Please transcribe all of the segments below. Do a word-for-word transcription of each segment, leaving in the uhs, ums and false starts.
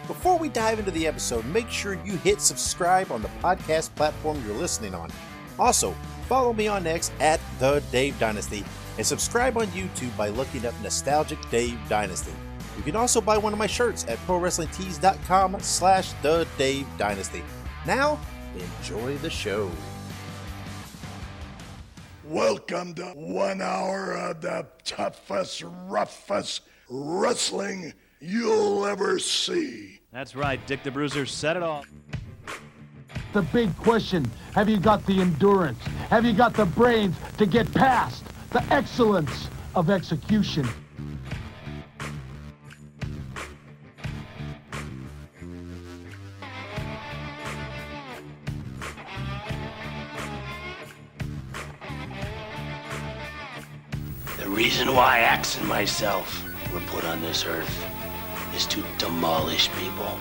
Before we dive into the episode, make sure you hit subscribe on the podcast platform you're listening on. Also, follow me on X at The Dave Dynasty and subscribe on YouTube by looking up Nostalgic Dave Dynasty. You can also buy one of my shirts at ProWrestlingTees.com slash The Dave Dynasty. Now, enjoy the show. Welcome to one hour of the toughest, roughest wrestling you'll ever see. That's right, Dick the Bruiser said it all. The big question, have you got the endurance? Have you got the brains to get past the excellence of execution? The reason why Axe and myself were put on this earth is to demolish people.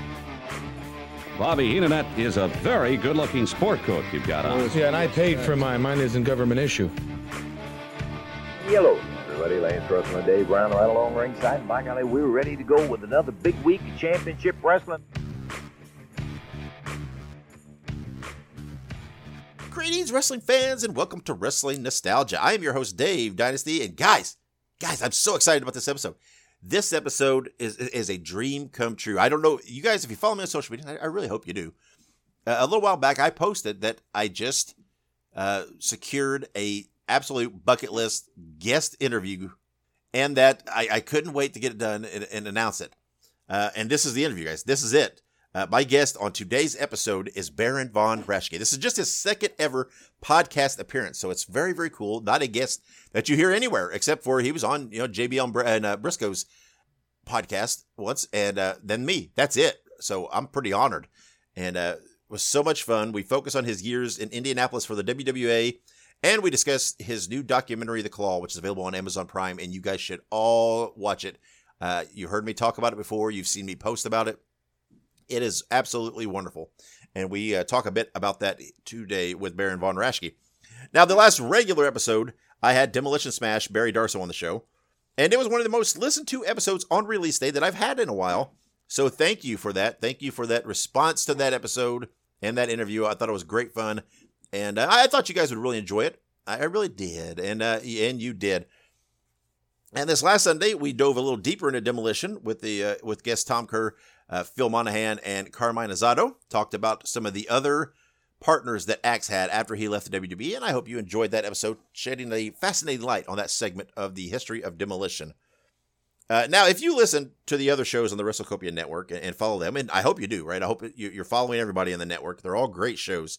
Bobby Heenan is a very good-looking sport coat you've got on. Yeah, and I paid for mine. Mine isn't government issue. Hello, everybody. Lance Russell and Dave Brown right along ringside. And by golly, we're ready to go with another big week of championship wrestling. Greetings, wrestling fans, and welcome to Wrestling Nostalgia. I am your host, Dave Dynasty, and guys, guys, I'm so excited about this episode. This episode is is a dream come true. I don't know, you guys, if you follow me on social media, I, I really hope you do. Uh, a little while back, I posted that I just uh, secured a absolute bucket list guest interview, and that I, I couldn't wait to get it done and, and announce it. Uh, and this is the interview, guys. This is it. Uh, my guest on today's episode is Baron Von Raschke. This is just his second ever podcast appearance, so it's very, very cool. Not a guest that you hear anywhere, except for he was on, you know, J B L and uh, Briscoe's podcast once, and uh, then me. That's it. So I'm pretty honored, and uh, it was so much fun. We focus on his years in Indianapolis for the W W A, and we discuss his new documentary, The Claw, which is available on Amazon Prime, and you guys should all watch it. Uh, you heard me talk about it before. You've seen me post about it. It is absolutely wonderful, and we uh, talk a bit about that today with Baron Von Raschke. Now, the last regular episode, I had Demolition Smash Barry Darsow on the show, and it was one of the most listened to episodes on release day that I've had in a while, so thank you for that. Thank you for that response to that episode and that interview. I thought it was great fun, and uh, I thought you guys would really enjoy it. I really did, and uh, and you did. And this last Sunday, we dove a little deeper into Demolition with the uh, with guest Tom Kerr, uh, Phil Monahan, and Carmine Azado. Talked about some of the other partners that Axe had after he left the W W E, and I hope you enjoyed that episode, shedding a fascinating light on that segment of the history of Demolition. Uh, now, if you listen to the other shows on the WrestleCopia Network and, and follow them, and I hope you do, right? I hope you, you're following everybody on the network. They're all great shows.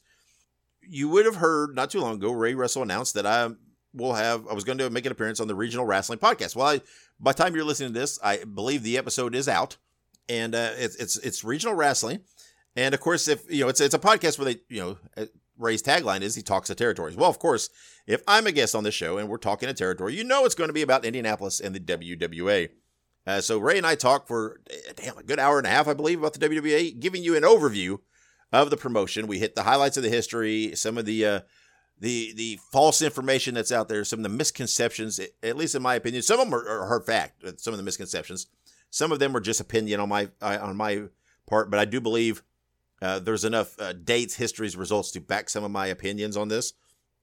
You would have heard not too long ago, Ray Russell announced that I will have, I was going to make an appearance on the Regional Wrestling Podcast. Well, I, by the time you're listening to this, I believe the episode is out, and uh, it's it's it's Regional Wrestling, and of course, if you know, it's it's a podcast where they, you know, Ray's tagline is he talks to territories. Well, of course, if I'm a guest on this show and we're talking a territory, you know, it's going to be about Indianapolis and the W W A. Uh, so Ray and I talk for damn a good hour and a half, I believe, about the W W A, giving you an overview of the promotion. We hit the highlights of the history, some of the uh, the the false information that's out there, some of the misconceptions, at least in my opinion. Some of them are, are hard fact, some of the misconceptions. Some of them are just opinion on my on my part, but I do believe uh, there's enough uh, dates, histories, results to back some of my opinions on this.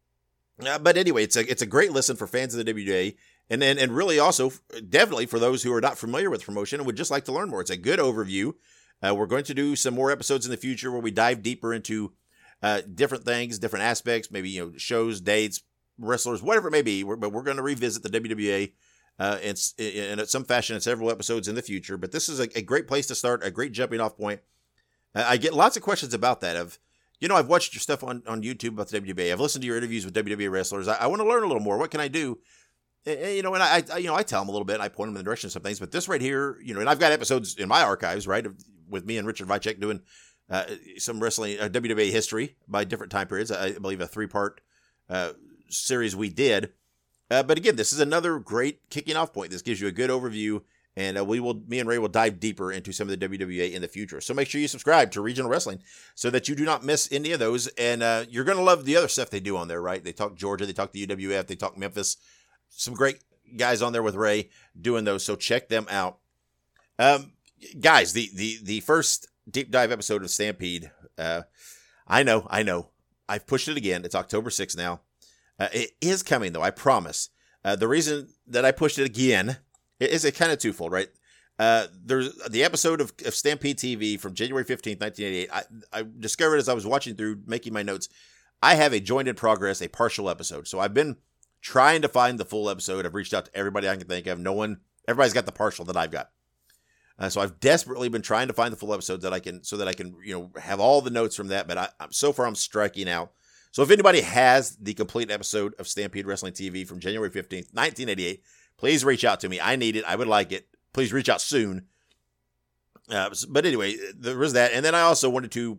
Uh, but anyway, it's a it's a great listen for fans of the W W A, and and, and really also definitely for those who are not familiar with the promotion and would just like to learn more. It's a good overview. Uh, we're going to do some more episodes in the future where we dive deeper into uh, different things, different aspects, maybe, you know, shows, dates, wrestlers, whatever it may be. We're, but we're going to revisit the W W A uh, in, in some fashion in several episodes in the future. But this is a, a great place to start, a great jumping off point. Uh, I get lots of questions about that. Of, you know, I've watched your stuff on, on YouTube about the W W A. I've listened to your interviews with W W A wrestlers. I, I want to learn a little more. What can I do? And, you know, and I, I, you know, I tell them a little bit. And I point them in the direction of some things. But this right here, you know, and I've got episodes in my archives, right, of, with me and Richard Vicek doing uh, some wrestling, uh, W W A history by different time periods. I believe a three-part uh, series we did. Uh, but again, this is another great kicking off point. This gives you a good overview, and uh, we will, me and Ray will dive deeper into some of the W W A in the future. So make sure you subscribe to Regional Wrestling so that you do not miss any of those. And uh, you're going to love the other stuff they do on there, right? They talk Georgia, they talk the U W F, they talk Memphis. Some great guys on there with Ray doing those, so check them out. Um, guys, the, the, the first deep dive episode of Stampede, uh, I know, I know. I've pushed it again. It's October sixth now. Uh, it is coming, though, I promise. Uh, the reason that I pushed it again is it kind of twofold, right? Uh, there's the episode of, of Stampede T V from January fifteenth, nineteen eighty-eight. I, I discovered as I was watching through, making my notes, I have a joint in progress, a partial episode. So I've been trying to find the full episode. I've reached out to everybody I can think of. No one, everybody's got the partial that I've got. Uh, so I've desperately been trying to find the full episode that I can, so that I can, you know, have all the notes from that. But I, I'm, so far I'm striking out. So if anybody has the complete episode of Stampede Wrestling T V from January fifteenth, nineteen eighty-eight, please reach out to me. I need it. I would like it. Please reach out soon. Uh, but anyway, there was that. And then I also wanted to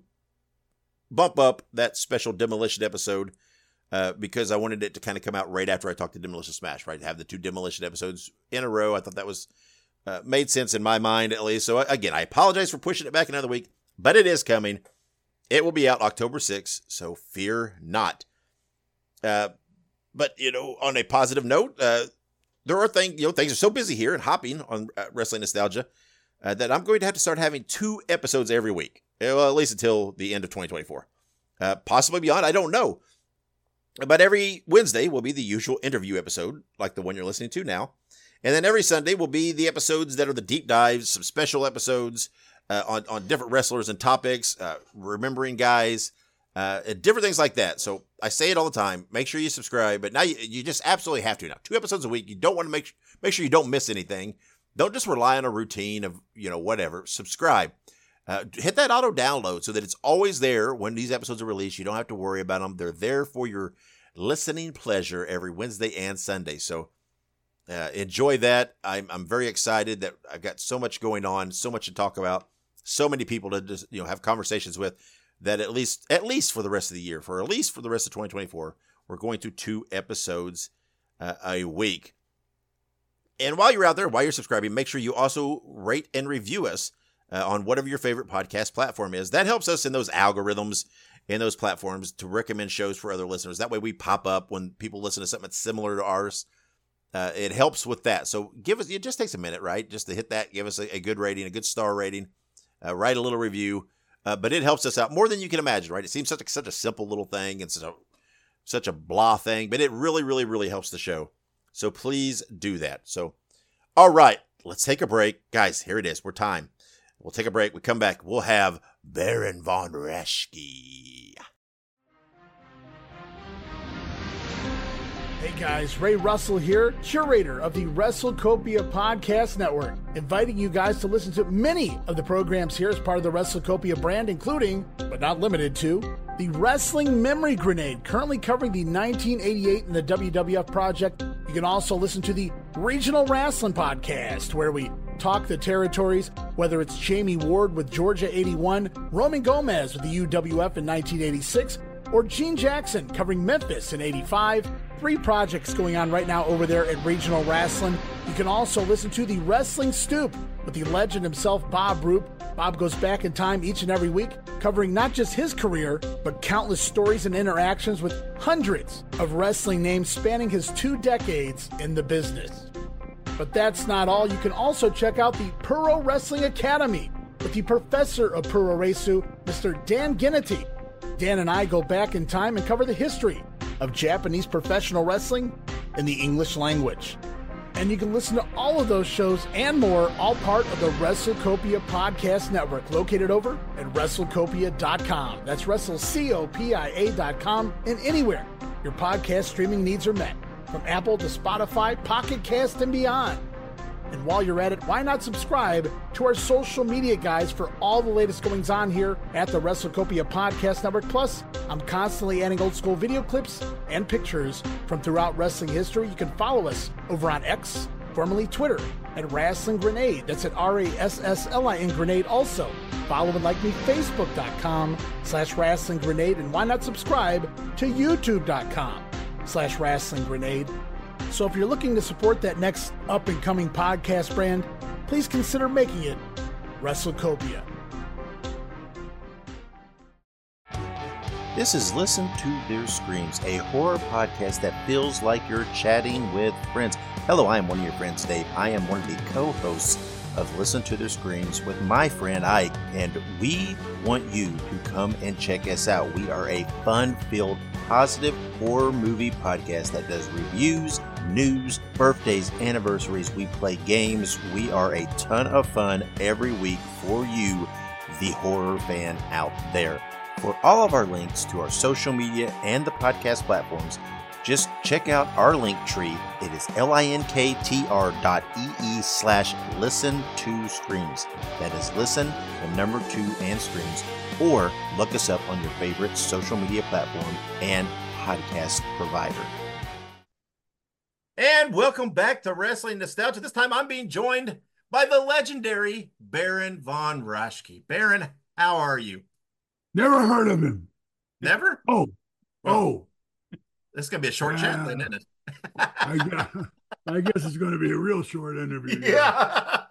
bump up that special Demolition episode uh, because I wanted it to kind of come out right after I talked to Demolition Smash, right? Have the two Demolition episodes in a row. I thought that was uh, made sense in my mind, at least. So again, I apologize for pushing it back another week, but it is coming. It will be out October sixth, so fear not. Uh, but, you know, on a positive note, uh, there are things, you know, things are so busy here and hopping on uh, Wrestling Nostalgia uh, that I'm going to have to start having two episodes every week. Well, at least until the end of twenty twenty-four. Uh, possibly beyond, I don't know. But every Wednesday will be the usual interview episode, like the one you're listening to now. And then every Sunday will be the episodes that are the deep dives, some special episodes uh, on, on different wrestlers and topics, uh, remembering guys, uh, and different things like that. So I say it all the time. Make sure you subscribe. But now you, you just absolutely have to. Now, two episodes a week. You don't want to make, make sure you don't miss anything. Don't just rely on a routine of, you know, whatever. Subscribe. Uh, hit that auto download so that it's always there when these episodes are released. You don't have to worry about them. They're there for your listening pleasure every Wednesday and Sunday. So uh, enjoy that. I'm I'm very excited that I've got so much going on, so much to talk about, so many people to just, you know, have conversations with, that at least at least for the rest of the year, for at least for the rest of twenty twenty-four, we're going to two episodes uh, a week. And while you're out there, while you're subscribing, make sure you also rate and review us Uh, on whatever your favorite podcast platform is. That helps us in those algorithms in those platforms to recommend shows for other listeners. That way we pop up when people listen to something that's similar to ours. Uh, it helps with that. So give us, it just takes a minute, right? Just to hit that, give us a, a good rating, a good star rating, uh, write a little review. Uh, but it helps us out more than you can imagine, right? It seems such a, such a simple little thing and such a, such a blah thing, but it really, really, really helps the show. So please do that. So, all right, let's take a break. Guys, here it is. We're time. We'll take a break. We come back. We'll have Baron Von Raschke. Hey guys, Ray Russell here, curator of the WrestleCopia Podcast Network, inviting you guys to listen to many of the programs here as part of the WrestleCopia brand, including, but not limited to, the Wrestling Memory Grenade, currently covering the nineteen eighty-eight and the W W F project. You can also listen to the Regional Wrestling Podcast, where we talk the territories, whether it's Jamie Ward with Georgia eighty-one, Roman Gomez with the U W F in nineteen eighty-six, or Gene Jackson covering Memphis in eighty-five. Three projects going on right now over there at Regional Wrestling. You can also listen to the Wrestling Stoop with the legend himself, Bob Roop. Bob goes back in time each and every week, covering not just his career, but countless stories and interactions with hundreds of wrestling names spanning his two decades in the business. But that's not all. You can also check out the Puro Wrestling Academy with the professor of Puro Resu, Mister Dan Ginnity. Dan and I go back in time and cover the history of Japanese professional wrestling in the English language. And you can listen to all of those shows and more, all part of the WrestleCopia Podcast Network, located over at WrestleCopia dot com. That's WrestleCopia dot com, and anywhere your podcast streaming needs are met, from Apple to Spotify, Pocket Cast, and beyond. And while you're at it, why not subscribe to our social media guys for all the latest goings on here at the WrestleCopia Podcast Network. Plus, I'm constantly adding old school video clips and pictures from throughout wrestling history. You can follow us over on X, formerly Twitter, at Wrestling Grenade. That's at R A S S L I N Grenade. Also, follow and like me, Facebook dot com slash Wrestling Grenade. And why not subscribe to YouTube dot com slash Wrestling Grenade. So if you're looking to support that next up-and-coming podcast brand, please consider making it WrestleCopia. This is Listen to Their Screams, a horror podcast that feels like you're chatting with friends. Hello, I am one of your friends, Dave. I am one of the co-hosts of Listen to Their Screams with my friend Ike, and we want you to come and check us out. We are a fun-filled, positive horror movie podcast that does reviews, news, birthdays, anniversaries. We play games. We are a ton of fun every week for you, the horror fan out there. For all of our links to our social media and the podcast platforms, just check out our link tree. It is linktr dot ee slash listen to screams. That is listen, the number two, and screams. Or look us up on your favorite social media platform and podcast provider. And welcome back to Wrestling Nostalgia. This time I'm being joined by the legendary Baron Von Raschke. Baron, how are you? Never heard of him. Never? Oh, Well, oh. This is going to be a short chat then, isn't it? I guess, I guess it's going to be a real short interview. Yeah.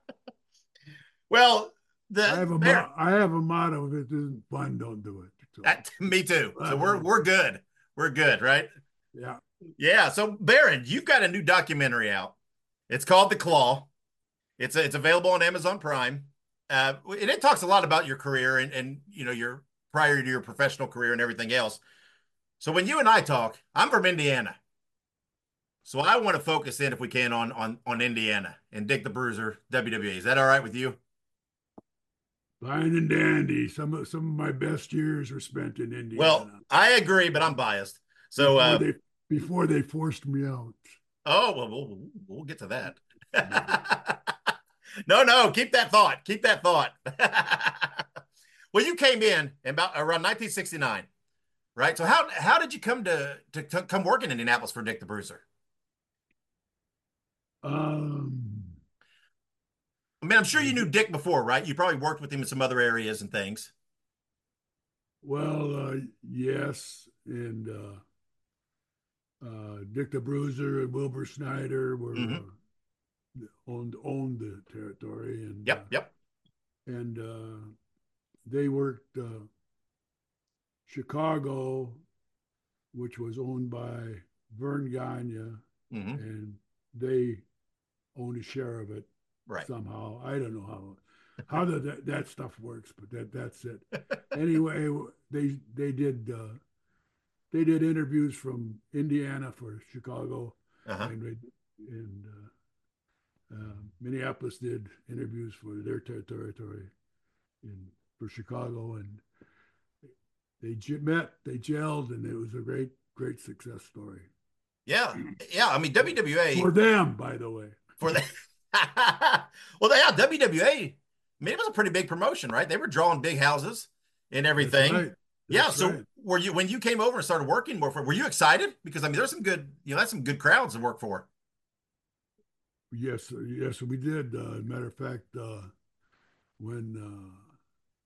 Well, the I have a Baron, mo- I have a motto: if it isn't fun, don't do it. So, that, me too. So we're we're good. We're good, right? yeah. Yeah. So Baron, you've got a new documentary out. It's called The Claw. It's it's available on Amazon Prime. Uh, and it talks a lot about your career and, and you know your prior to your professional career and everything else. So when you and I talk, I'm from Indiana. So I want to focus in, if we can, on on on Indiana and Dick the Bruiser, W W E. Is that all right with you? Fine and dandy. Some of some of my best years were spent in Indiana. Well, I agree, but I'm biased. So before, uh, they, before they forced me out. oh well, we'll we'll get to that. No, no, keep that thought. Keep that thought. Well, you came in about around nineteen sixty-nine, right? So how how did you come to to, to come work in Indianapolis for Dick the Bruiser? Um, I mean, I'm sure you knew Dick before, right? You probably worked with him in some other areas and things. well, uh, yes, and uh, uh, Dick the Bruiser and Wilbur Snyder were Mhm. uh, owned owned the territory, and Yep, uh, yep. and uh, they worked uh, Chicago, which was owned by Vern Gagne, hmm and they owned a share of it Right. somehow. I don't know how how the, that that stuff works, but that that's it. Anyway, they they did uh, they did interviews from Indiana for Chicago, Uh-huh. and they, and uh, uh, Minneapolis did interviews for their ter- territory in for Chicago, and they j- met, they gelled, and it was a great great success story Yeah, yeah. I mean, W W A for them, by the way. for the well, yeah, W W A. I mean, it was a pretty big promotion, right? They were drawing big houses and everything. That's right. Yeah. That's So right. were you when you came over and started working more for? Were you excited? Because I mean, there's some good, you know, that's some good crowds to work for. Yes, yes, we did. Uh, matter of fact, uh, when uh,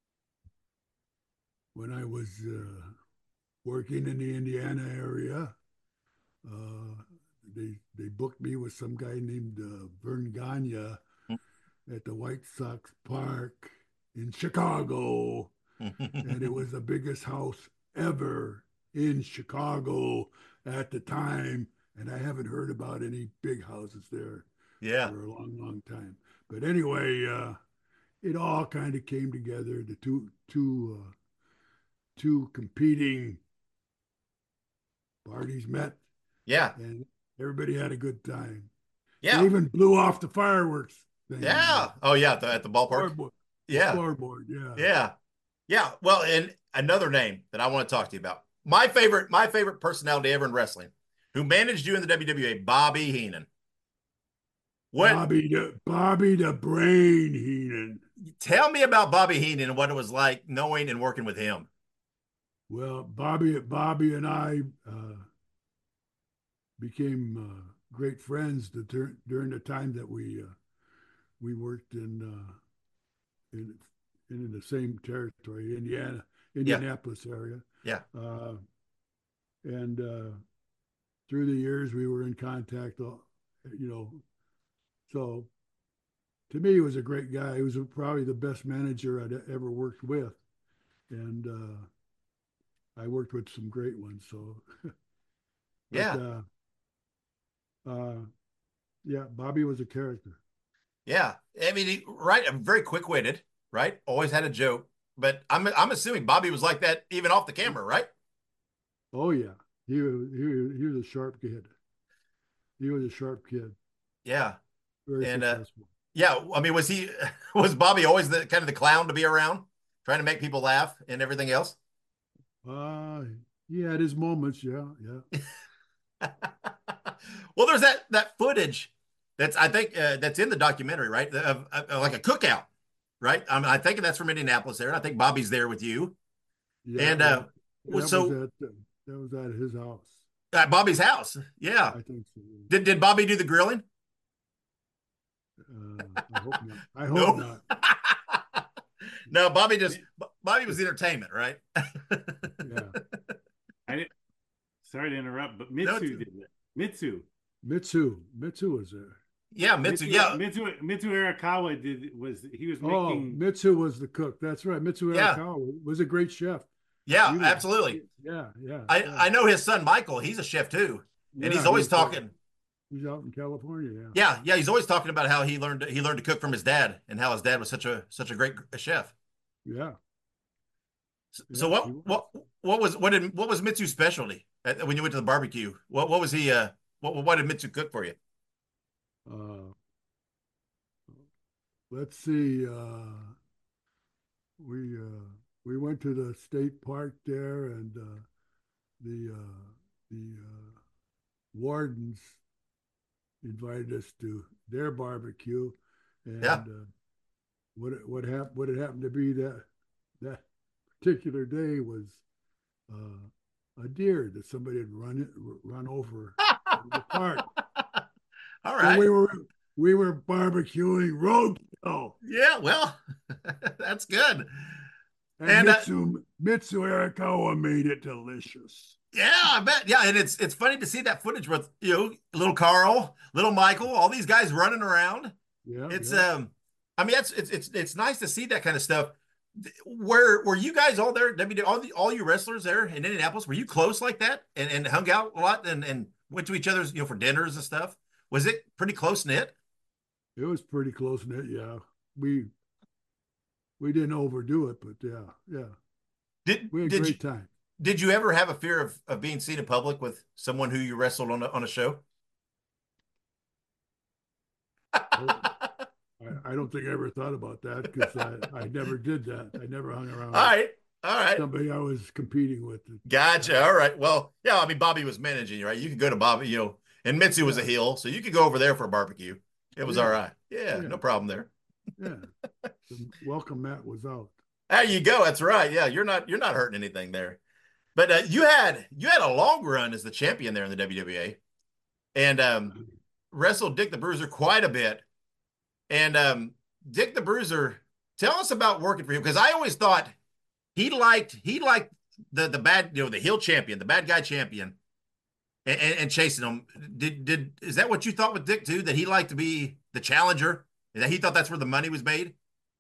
when I was uh, working in the Indiana area, uh, they they booked me with some guy named uh, Vern Gagne at the White Sox Park in Chicago, and it was the biggest house ever in Chicago at the time. And I haven't heard about any big houses there Yeah. for a long, long time. But anyway, uh, it all kind of came together. The two, two, uh, two competing parties met, Yeah. and everybody had a good time. Yeah. They even blew off the fireworks thing. Yeah. Oh, yeah. At the, at the ballpark. Scoreboard. Yeah. Scoreboard. Yeah. Yeah. Yeah. Well, and another name that I want to talk to you about. My favorite, my favorite personality ever in wrestling, who managed you in the W W A, Bobby Heenan. What? Bobby the Bobby the Brain Heenan. Tell me about Bobby Heenan and what it was like knowing and working with him. Well, Bobby, Bobby and I uh, became uh, great friends the, dur- during the time that we uh, we worked in, uh, in in the same territory, Indiana, Indianapolis yeah. area. Yeah. Uh, and uh, through the years, we were in contact. You know, so to me, he was a great guy. He was probably the best manager I'd ever worked with, and. Uh, I worked with some great ones, so but, yeah, uh, uh, yeah. Bobby was a character. Yeah. I mean, he, right. Very quick witted, right? Always had a joke. But I'm I'm assuming Bobby was like that even off the camera, right? Oh yeah, he was he was, he was a sharp kid. He was a sharp kid. Yeah. Very and uh, successful. yeah, I mean, was he was Bobby always the kind of the clown to be around, trying to make people laugh and everything else? Uh, he had his moments. Yeah, yeah. Well, there's that that footage that's I think uh, that's in the documentary, right? Of, of, like a cookout, right? I mean, I think that's from Indianapolis there. And I think Bobby's there with you. Yeah, and uh, that, so was at, that was at his house. At Bobby's house, yeah. I think so. Did did Bobby do the grilling? Uh, I hope not. I hope no. not. No, Bobby just Bobby was the entertainment, right? Yeah. I didn't. Sorry to interrupt, but Mitsu no, did it. Mitsu. Mitsu. Mitsu was there. Yeah, Mitsu. Mitsu yeah, Mitsu. Mitsu Arakawa did was he was making. Oh, Mitsu was the cook. That's right. Mitsu Arakawa yeah. was a great chef. Yeah, was, absolutely. Yeah, yeah. I yeah. I know his son Michael. He's a chef too, and yeah, he's always he's talking. He's out in California. Yeah. Yeah, yeah. He's always talking about how he learned he learned to cook from his dad, and how his dad was such a such a great chef. Yeah. So, yeah, so what what what was what did what was Mitsu's specialty when you went to the barbecue? What what was he? Uh, what what did Mitsu cook for you? Uh, let's see. Uh, we uh, we went to the state park there, and uh, the uh, the uh, wardens invited us to their barbecue, and yeah. uh, what what happened? What had happened to be that that particular day was uh, a deer that somebody had run it run over in the park. All right, so we were we were barbecuing roadkill. Yeah, well, that's good. And, and Mitsu uh, Mitsu Arakawa made it delicious. Yeah, I bet. Yeah, and it's it's funny to see that footage with you know little Carl, little Michael, all these guys running around. Yeah, it's yeah. um, I mean, it's it's it's it's nice to see that kind of stuff. Were were you guys all there? I mean, all the all you wrestlers there in Indianapolis, were you close like that and, and hung out a lot and, and went to each other's you know for dinners and stuff? Was it pretty close knit? It was pretty close knit. Yeah, we we didn't overdo it, but yeah, yeah. Did we had did a great you, time. Did you ever have a fear of, of being seen in public with someone who you wrestled on a, on a show? Oh, I, I don't think I ever thought about that because I, I never did that. I never hung around. All right. All right. Somebody I was competing with. Gotcha. All right. Well, yeah, I mean, Bobby was managing you, right? You could go to Bobby, you know, and Mitsu was yeah. a heel, so you could go over there for a barbecue. It was yeah. all right. Yeah, yeah, no problem there. Yeah. The welcome mat was out. There you go. That's right. Yeah, you're not you're not hurting anything there. But uh, you had you had a long run as the champion there in the W W A, and um, wrestled Dick the Bruiser quite a bit. And um, Dick the Bruiser, tell us about working for him, because I always thought he liked he liked the the bad you know the heel champion, the bad guy champion, and, and, and chasing him. Did did is that what you thought with Dick too? That he liked to be the challenger, and that he thought that's where the money was made?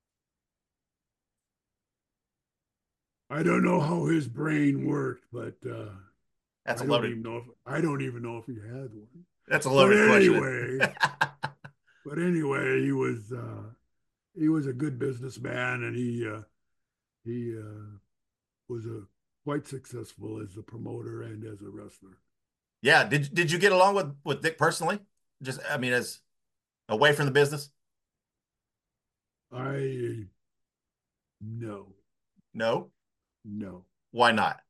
I don't know how his brain worked, but uh, that's I a don't loaded. Even know if, I don't even know if he had one. That's a loaded but question. Anyway, but anyway, he was uh, he was a good businessman, and he uh, he uh, was a quite successful as a promoter and as a wrestler. Yeah. Did Did you get along with with Dick personally? Just I mean, as away from the business. I no. No. No. Why not?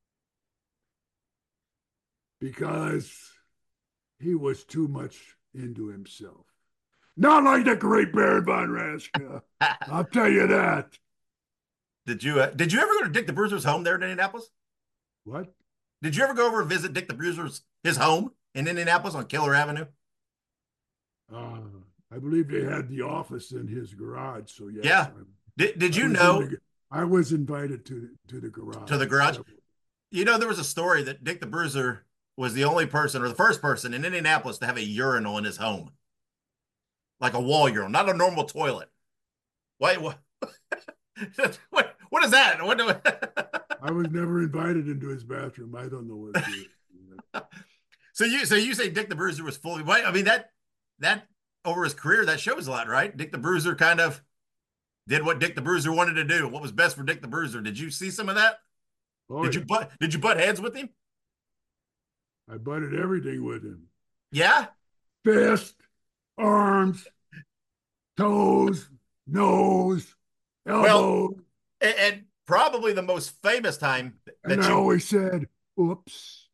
Because he was too much into himself. Not like the great Baron von Raschke. I'll tell you that. Did you uh, Did you ever go to Dick the Bruiser's home there in Indianapolis? What? Did you ever go over and visit Dick the Bruiser's his home in Indianapolis on Killer Avenue? Uh, I believe they had the office in his garage. So yes, yeah. I, did Did you I know? The, I was invited to to the garage. To the garage. You know, there was a story that Dick the Bruiser was the only person or the first person in Indianapolis to have a urinal in his home, like a wall urinal, not a normal toilet. Why? What? what, what is that? What do I was never invited into his bathroom. I don't know what it is. So you so you say Dick the Bruiser was fully? I mean that that over his career, that shows a lot, right? Dick the Bruiser kind of did what Dick the Bruiser wanted to do. What was best for Dick the Bruiser? Did you see some of that? Oh, did yeah. you butt did you butt heads with him? I butted everything with him. Yeah? Fist, arms, toes, nose, elbows. Well, and, and probably the most famous time that and I you always said, oops.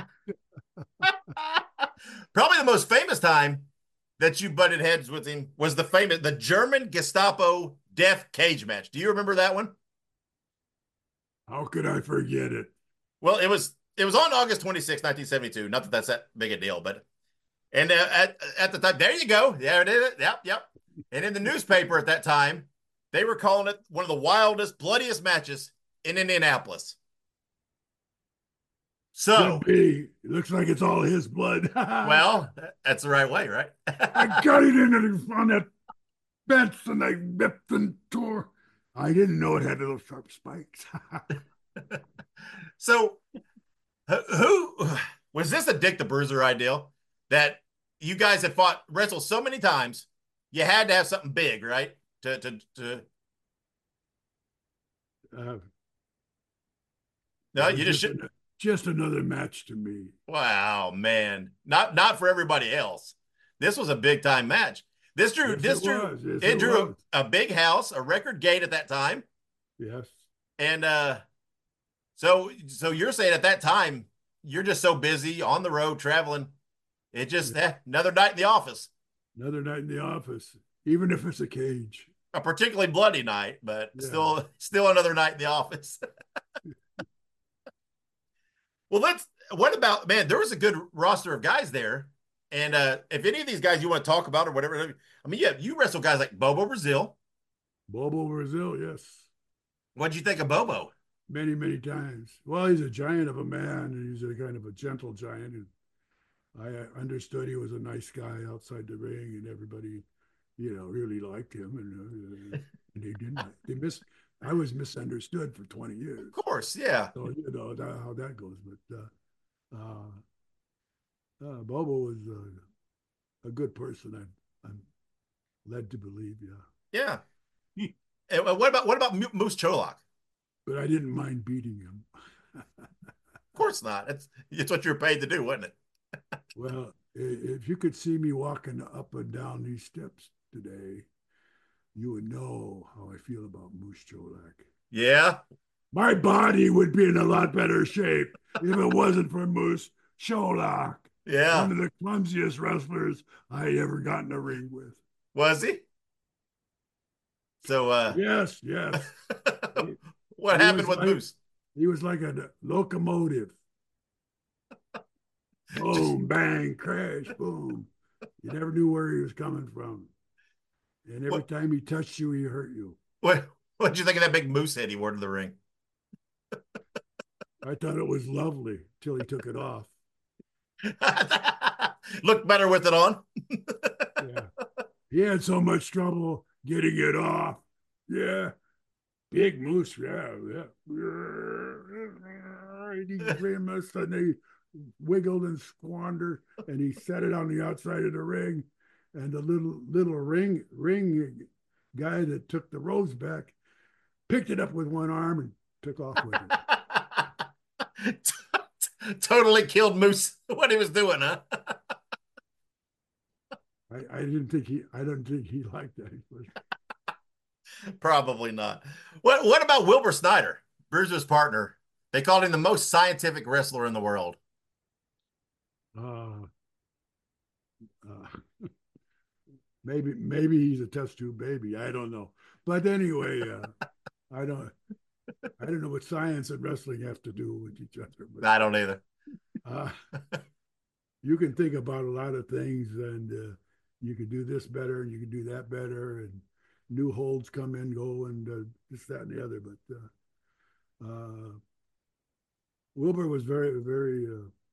probably the most famous time that you butted heads with him was the famous the German Gestapo death cage match. Do you remember that one? How could I forget it? Well, it was it was on August twenty-sixth, nineteen seventy-two. Not that that's that big a deal, but and uh, at at the time, there you go. There it is. Yep, yep. And in the newspaper at that time, they were calling it one of the wildest, bloodiest matches in Indianapolis. So, Could be. It looks like it's all his blood. well, that's the right way, right? I got it in it on that fence and I ripped and tore. I didn't know it had little sharp spikes. So, who was this a Dick the Bruiser ideal that you guys had fought wrestled so many times? You had to have something big, right? To to to. Uh, No, you just, just, should. an, just another match to me. Wow, man, not not for everybody else. This was a big time match. This drew Yes, this it drew was. Yes, it it drew was. a, a big house, a record gate at that time, Yes. and uh, so so you're saying at that time you're just so busy on the road traveling, it just eh, another night in the office. Another night in the office, even if it's a cage. A particularly bloody night, but Yeah. still still another night in the office. Well, let's what about man, there was a good roster of guys there. And uh if any of these guys you want to talk about or whatever, I mean, yeah, you wrestle guys like Bobo Brazil. Bobo Brazil, yes. What'd you think of Bobo? Many, many times. Well, he's a giant of a man, and he's a kind of a gentle giant. And I understood he was a nice guy outside the ring, and everybody, you know, really liked him. And, uh, and they didn't. They mis. I was misunderstood for twenty years. Of course, yeah. So you know that, how that goes. But uh, uh, uh, Bobo was uh, a good person. I, I'm led to believe, yeah. Yeah. And what about what about Moose Cholak? But I didn't mind beating him. Of course not. It's it's what you're paid to do, wasn't it? Well, if you could see me walking up and down these steps today, you would know how I feel about Moose Cholak. Yeah. My body would be in a lot better shape if it wasn't for Moose Cholak. Yeah. One of the clumsiest wrestlers I ever got in a ring with. Was he? So uh yes, yes. What he happened with like, Moose? He was like a locomotive. Boom, bang, crash, boom. You never knew where he was coming from. And every what? time he touched you, he hurt you. What what did you think of that big moose head he wore to the ring? I thought it was lovely till he took it off. Looked better with it on. Yeah. He had so much trouble getting it off. Yeah. Big moose, yeah, yeah. He famous, and he wiggled and squandered, and he set it on the outside of the ring. And the little little ring ring guy that took the ropes back picked it up with one arm and took off with it. Totally killed Moose what he was doing, huh? I, I didn't think he I don't think he liked that. Probably not. What what about Wilbur Snyder, Bruiser's partner? They called him the most scientific wrestler in the world. Uh, uh, maybe maybe he's a test tube baby. I don't know. But anyway, uh, I don't I don't know what science and wrestling have to do with each other. But, I don't either. Uh, you can think about a lot of things, and uh, you can do this better, and you can do that better, and new holds come in, go, and uh, this, that, and the other. But uh, uh, Wilbur was very, very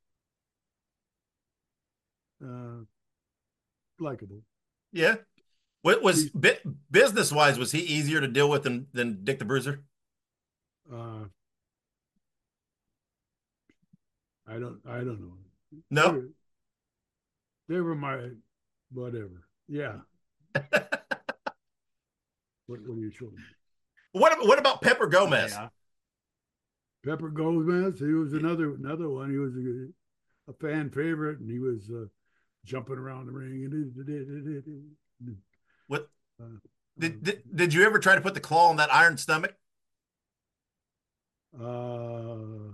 uh, uh, likable. Yeah. What was business wise? Was he easier to deal with than than Dick the Bruiser? Uh, I don't. I don't know. No. They were, they were my whatever. Yeah. what, what are you showing me? What what about Pepper Gomez? Yeah. Pepper Gomez, he was another another one. He was a, a fan favorite, and he was uh, jumping around the ring. What uh, did, did did you ever try to put the claw on that iron stomach? Uh,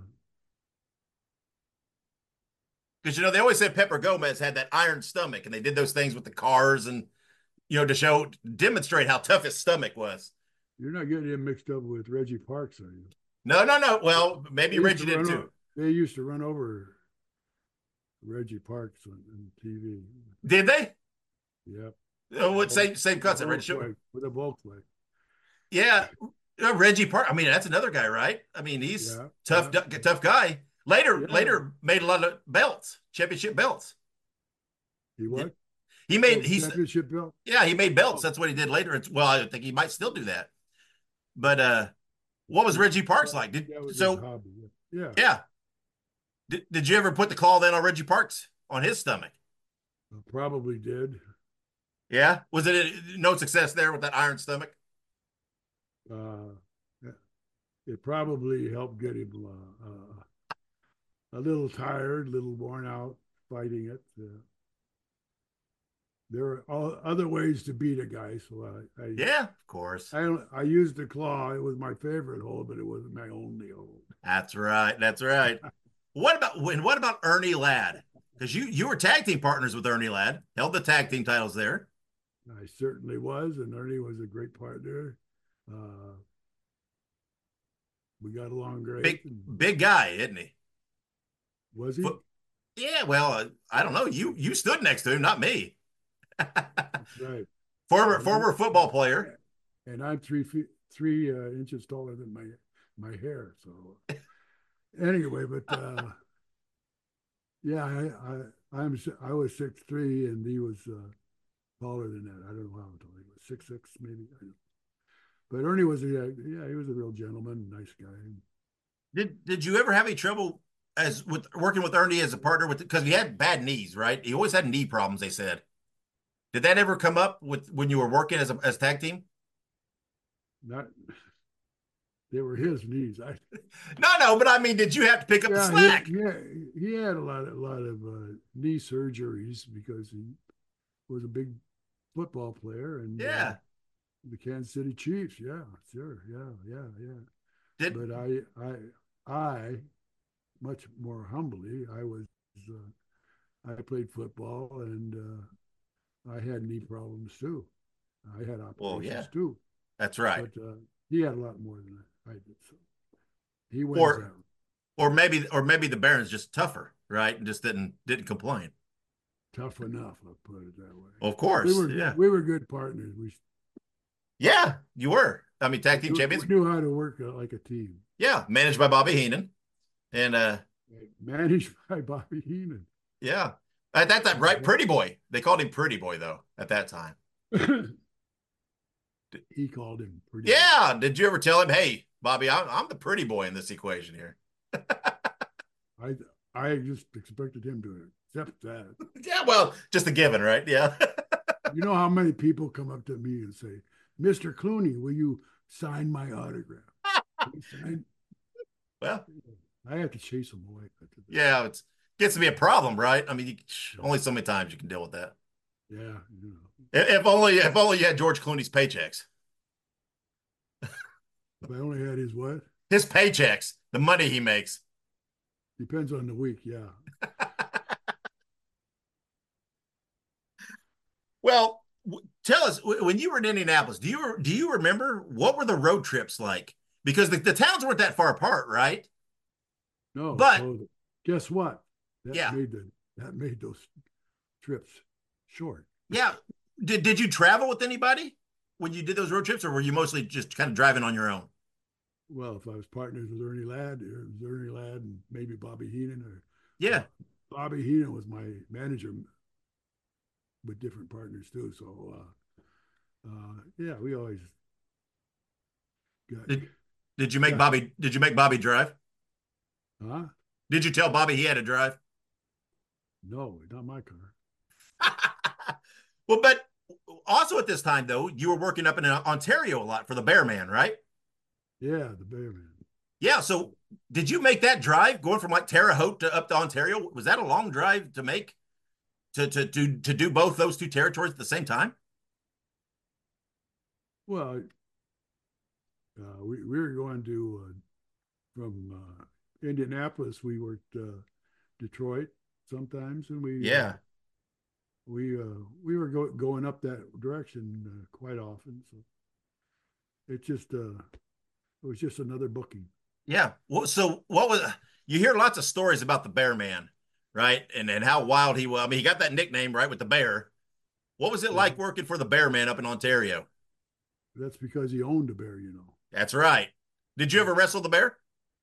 Because you know they always said Pepper Gomez had that iron stomach, and they did those things with the cars, and you know to show demonstrate how tough his stomach was. You're not getting him mixed up with Reggie Parks, are you? No, no, no. Well, maybe They Reggie used to did run too. o- They used to run over Reggie Parks on, on T V. Did they? Yep. Oh, what same same With a concept, Reggie? Volkswagen- With a Volkswagen. Yeah, uh, Reggie Park. I mean, that's another guy, right? I mean, he's Yeah, tough, yeah. du- tough guy. Later, Yeah. later made a lot of belts, championship belts. He what? He made Oh, he's championship belt. yeah he made belts. That's what he did later. It's, well, I think he might still do that. But uh, what was Reggie Parks like? Did That was his so? hobby. Yeah. Yeah. Did, did you ever put the claw then on Reggie Parks on his stomach? I probably did. Yeah. Was it no success there with that iron stomach? Uh, yeah. It probably helped get him uh, uh, a little tired, a little worn out fighting it. Uh, there are all other ways to beat a guy, so I, I Yeah, of course. I I used the claw. It was my favorite hold, but it wasn't my only hold. That's right. That's right. What about when? What about Ernie Ladd? Because you you were tag team partners with Ernie Ladd, held the tag team titles there. I certainly was, and Ernie was a great partner. Uh, we got along great. Big and- big guy, isn't he? was he? Fo- Yeah. Well, uh, I don't know. You you stood next to him, not me. That's right. Former former football player. And I'm three feet three uh, inches taller than my my hair. So anyway, but uh, yeah, I, I I'm si- I was six three, and he was uh, taller than that. I don't know how tall he was, six six maybe. I don't- But Ernie was a yeah, he was a real gentleman, nice guy. Did did you ever have any trouble as with working with Ernie as a partner with because he had bad knees, right? He always had knee problems. They said. Did that ever come up with when you were working as a as tag team? Not they were his knees. I No, no, but I mean, did you have to pick up the yeah, slack? he, yeah, he had a lot, a lot of uh, knee surgeries because he was a big football player and Yeah. uh, the Kansas City Chiefs. Yeah, sure, yeah, yeah, yeah. Did But I, I, I, much more humbly, I was, uh, I played football and uh, I had knee problems too. I had operations Well, yeah. too. that's right. But uh, he had a lot more than I did. So he wins Or- that. Or maybe or maybe the Barons just tougher, right? And just didn't didn't complain. Tough enough, I'll put it that way. Of course. we were yeah. we were good partners. We, Yeah, you were. I mean, tag team we champions. knew how to work uh, like a team. Yeah, managed by Bobby Heenan. And uh Managed by Bobby Heenan. yeah. At that time, right? Pretty Boy. They called him Pretty Boy though, at that time. He called him pretty. Yeah. Did you ever tell him, hey, Bobby, I'm I'm the pretty boy in this equation here? I I just expected him to accept that. Yeah, well, just a given, right? Yeah. You know how many people come up to me and say, "Mister Clooney, will you sign my autograph?" Will you sign? Well, I have to chase them away. yeah, it's gets to be a problem, right? I mean, you, only so many times you can deal with that. Yeah, you know. If if only if only you had George Clooney's paychecks. If I only had his what? His paychecks, the money he makes. Depends on the week. Yeah. Well, w- tell us w- when you were in Indianapolis, do you do you remember what were the road trips like? Because the, the towns weren't that far apart, right? No, But- so guess what? That Yeah. made the that made those trips short. Yeah. Did did you travel with anybody when you did those road trips, or were you mostly just kind of driving on your own? Well, if I was partners with Ernie Ladd, it was Ernie Ladd and maybe Bobby Heenan, or Yeah. Bobby Heenan was my manager with different partners too. So, uh, uh, yeah, we always got. Did did you make Yeah. Bobby did you make Bobby drive? Huh? Did you tell Bobby he had to drive? No, not my car. Well, but also at this time, though, you were working up in Ontario a lot for the Bear Man, right? Yeah, the Bear Man. Yeah. So did you make that drive going from like Terre Haute to up to Ontario? Was that a long drive to make to to to to do both those two territories at the same time? Well, uh, we we were going to uh, from uh, Indianapolis. We worked uh, Detroit sometimes, and we yeah uh, we uh, we were go, going up that direction uh, quite often. So it just uh, it was just another booking. Yeah. Well, so what was you hear lots of stories about the Bear Man, right? And and how wild he was. I mean, he got that nickname, right, with the bear. What was it like working for the Bear Man up in Ontario? That's because he owned a bear, you know. That's right. Did you ever wrestle the bear?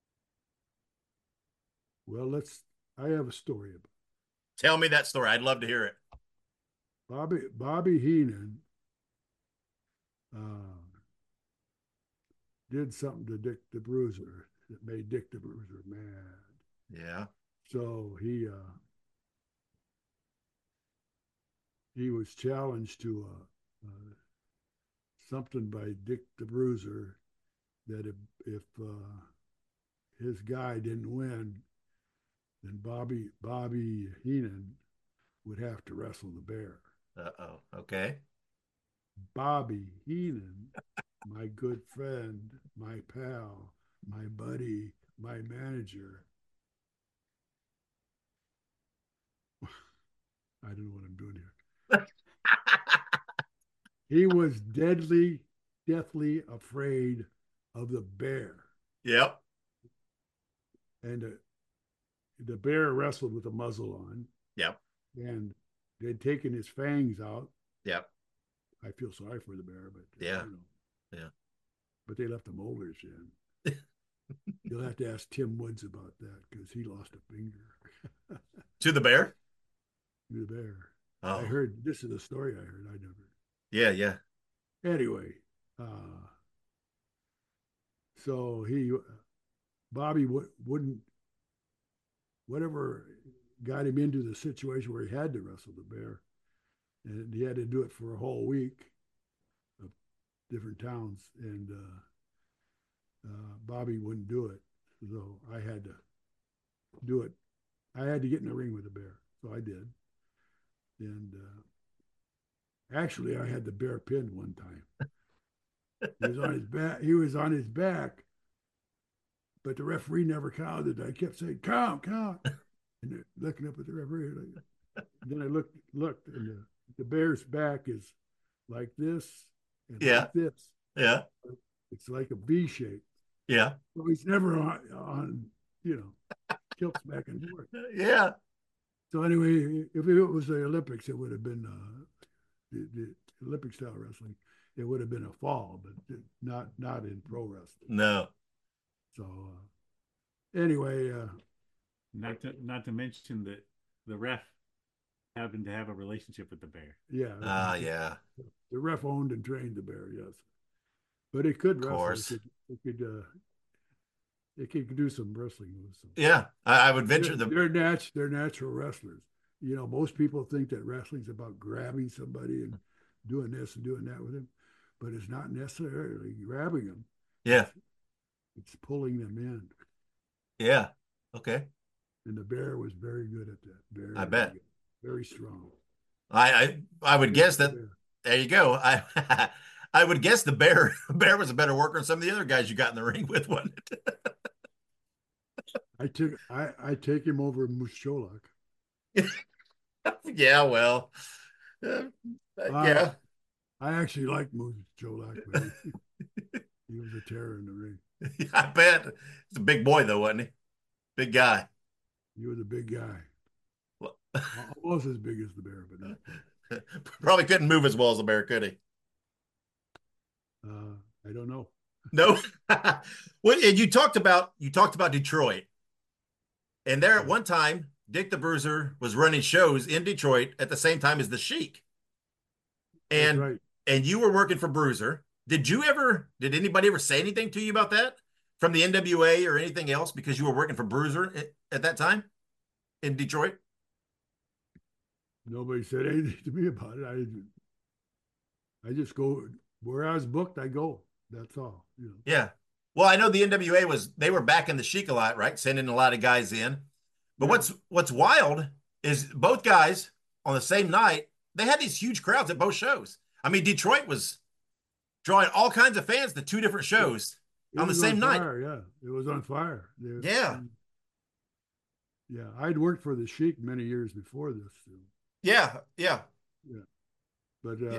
Well, let's I have a story about it. Tell me that story. I'd love to hear it. Bobby Bobby Heenan uh, did something to Dick the Bruiser that made Dick the Bruiser mad. Yeah. So he uh, he was challenged to uh, uh, something by Dick the Bruiser that if, if uh, his guy didn't win, then Bobby Bobby Heenan would have to wrestle the bear. Uh-oh. Okay. Bobby Heenan, my good friend, my pal, my buddy, my manager. I don't know what I'm doing here. He was deadly, deathly afraid of the bear. Yep. And uh, the bear wrestled with a muzzle on. Yep. And they'd taken his fangs out. Yep. I feel sorry for the bear, but yeah, you know. Yeah. But they left the molars in. You'll have to ask Tim Woods about that because he lost a finger. To the bear? To the bear. Oh. I heard this is a story I heard. I never. Yeah, yeah. Anyway, uh, so he, Bobby w- wouldn't, whatever got him into the situation where he had to wrestle the bear, and he had to do it for a whole week of different towns, and uh, uh, Bobby wouldn't do it, so I had to do it. I had to get in the ring with the bear, so I did, and uh, actually I had the bear pinned one time. He was on his back. He was on his back, but the referee never counted. I kept saying, "Count, count," and looking up at the referee. Like, then I looked, looked, and the, the bear's back is like this, and yeah, like this. Yeah, it's like a V shape. Yeah, so he's never on, on you know, tilts back and forth. Yeah. So anyway, if it was the Olympics, it would have been uh, the, the Olympic style wrestling. It would have been a fall, but not not in pro wrestling. No. So uh, anyway, uh, not to not to mention that the ref happened to have a relationship with the bear. Yeah. Ah, uh, yeah. The ref owned and trained the bear, yes, but it could of wrestle. Course. It could. It could, uh, it could do some wrestling moves. So. Yeah, I, I would venture they're, the. They're nat- They're natural wrestlers. You know, most people think that wrestling's about grabbing somebody and doing this and doing that with him. But it's not necessarily grabbing them. Yeah. It's, it's pulling them in. Yeah. Okay. And the bear was very good at that. Very, I bet. Good. Very strong. I I, I would guess that. Bear. There you go. I I would guess the bear bear was a better worker than some of the other guys you got in the ring with, wasn't it? I took I I take him over Moose Cholak. Yeah. Well. Uh, uh, yeah. I actually like Moose Cholak, but he, he was a terror in the ring. Yeah, I bet. He's a big boy, though, wasn't he? Big guy. He was a big guy. Well, almost as big as the bear, but not. Probably couldn't move as well as the bear, could he? Uh, I don't know. No. Well, and you talked about you talked about Detroit, and there at one time, Dick the Bruiser was running shows in Detroit at the same time as the Sheik. And right. and you were working for Bruiser. Did you ever, did anybody ever say anything to you about that from the N W A or anything else because you were working for Bruiser at, at that time in Detroit? Nobody said anything to me about it. I I just go where I was booked. I go. That's all. You know. Yeah. Well, I know the N W A was they were backing the Sheik a lot, right? Sending a lot of guys in. But Yeah. what's what's wild is both guys on the same night, they had these huge crowds at both shows. I mean, Detroit was drawing all kinds of fans to two different shows It on the was same night. fire, yeah, it was on fire. There- Yeah. Yeah, I'd worked for the Sheik many years before this, too. Yeah, yeah. but uh, Yeah.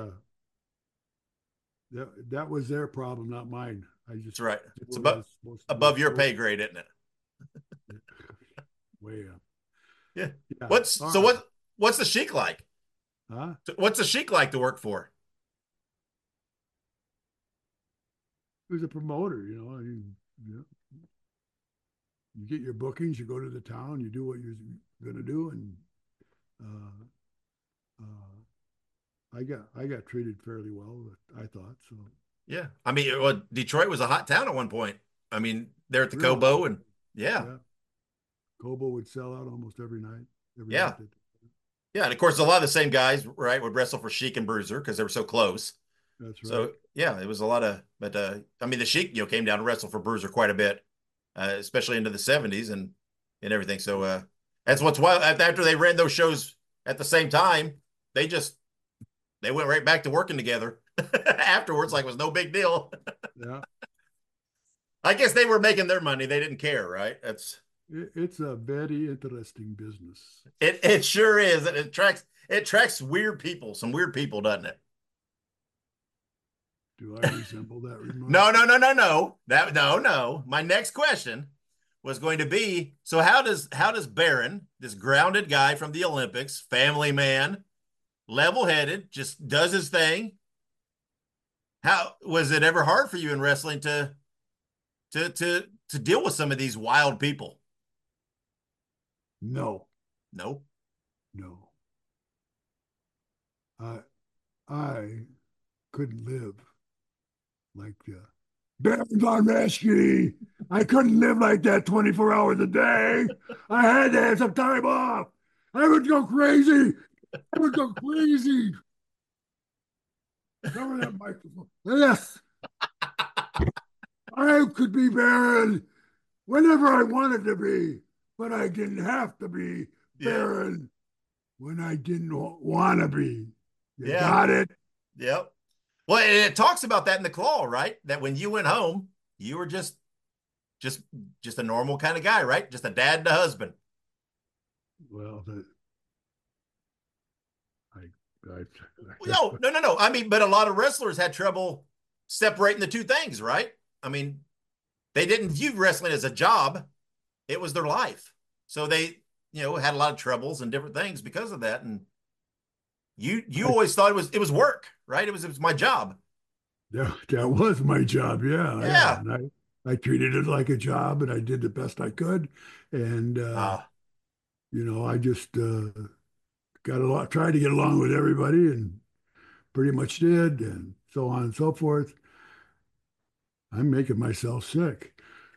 that that was their problem, not mine. I just That's right. did It's what I above was supposed to do. above your pay grade, isn't it? Way up. Yeah. Yeah. What's All so right. what what's the Sheik like? Huh? What's the Sheik like to work for? He was a promoter, you know. You, you, you get your bookings, you go to the town, you do what you're going to do, and uh, uh, I got I got treated fairly well, I thought. So Yeah. I mean, well, Detroit was a hot town at one point. I mean, they're at the Really? Cobo and yeah. yeah, Kobo would sell out almost every night. Every Yeah. night they- Yeah, and of course, a lot of the same guys, right, would wrestle for Sheik and Bruiser because they were so close. That's right. So yeah, it was a lot of, but uh, I mean, the Sheik, you know, came down to wrestle for Bruiser quite a bit, uh, especially into the seventies and and everything. So uh, that's what's wild. After they ran those shows at the same time, they just they went right back to working together afterwards, like it was no big deal. yeah, I guess they were making their money; they didn't care, right? That's it, it's a very interesting business. it. It sure is. It attracts it attracts weird people, some weird people, doesn't it? Do I resemble that remark? No, no, no, no, no. That no, no. My next question was going to be: so how does how does Baron, this grounded guy from the Olympics, family man, level-headed, just does his thing? How was it ever hard for you in wrestling to to to to deal with some of these wild people? No, No. no. I I couldn't live like uh, Baron Von Raschke. I couldn't live like that twenty-four hours a day. I had to have some time off. I would go crazy. I would go crazy. Cover that microphone. Yes. I could be Baron whenever I wanted to be, but I didn't have to be Yeah. Baron when I didn't want to be. You Yeah. got it? Yep. Well, and it talks about that in the Claw, right? That when you went home, you were just just just a normal kind of guy, right? Just a dad and a husband. Well, the, I, I, No, no, no, no. I mean, but a lot of wrestlers had trouble separating the two things, right? I mean, they didn't view wrestling as a job. It was their life. So they, you know, had a lot of troubles and different things because of that. And you you always thought it was it was work, right? It was it was my job. that, that was my job. Yeah. Yeah. And I, I treated it like a job and I did the best I could. And, uh, Ah, you know, I just uh, got a lot, tried to get along with everybody and pretty much did, and so on and so forth. I'm making myself sick.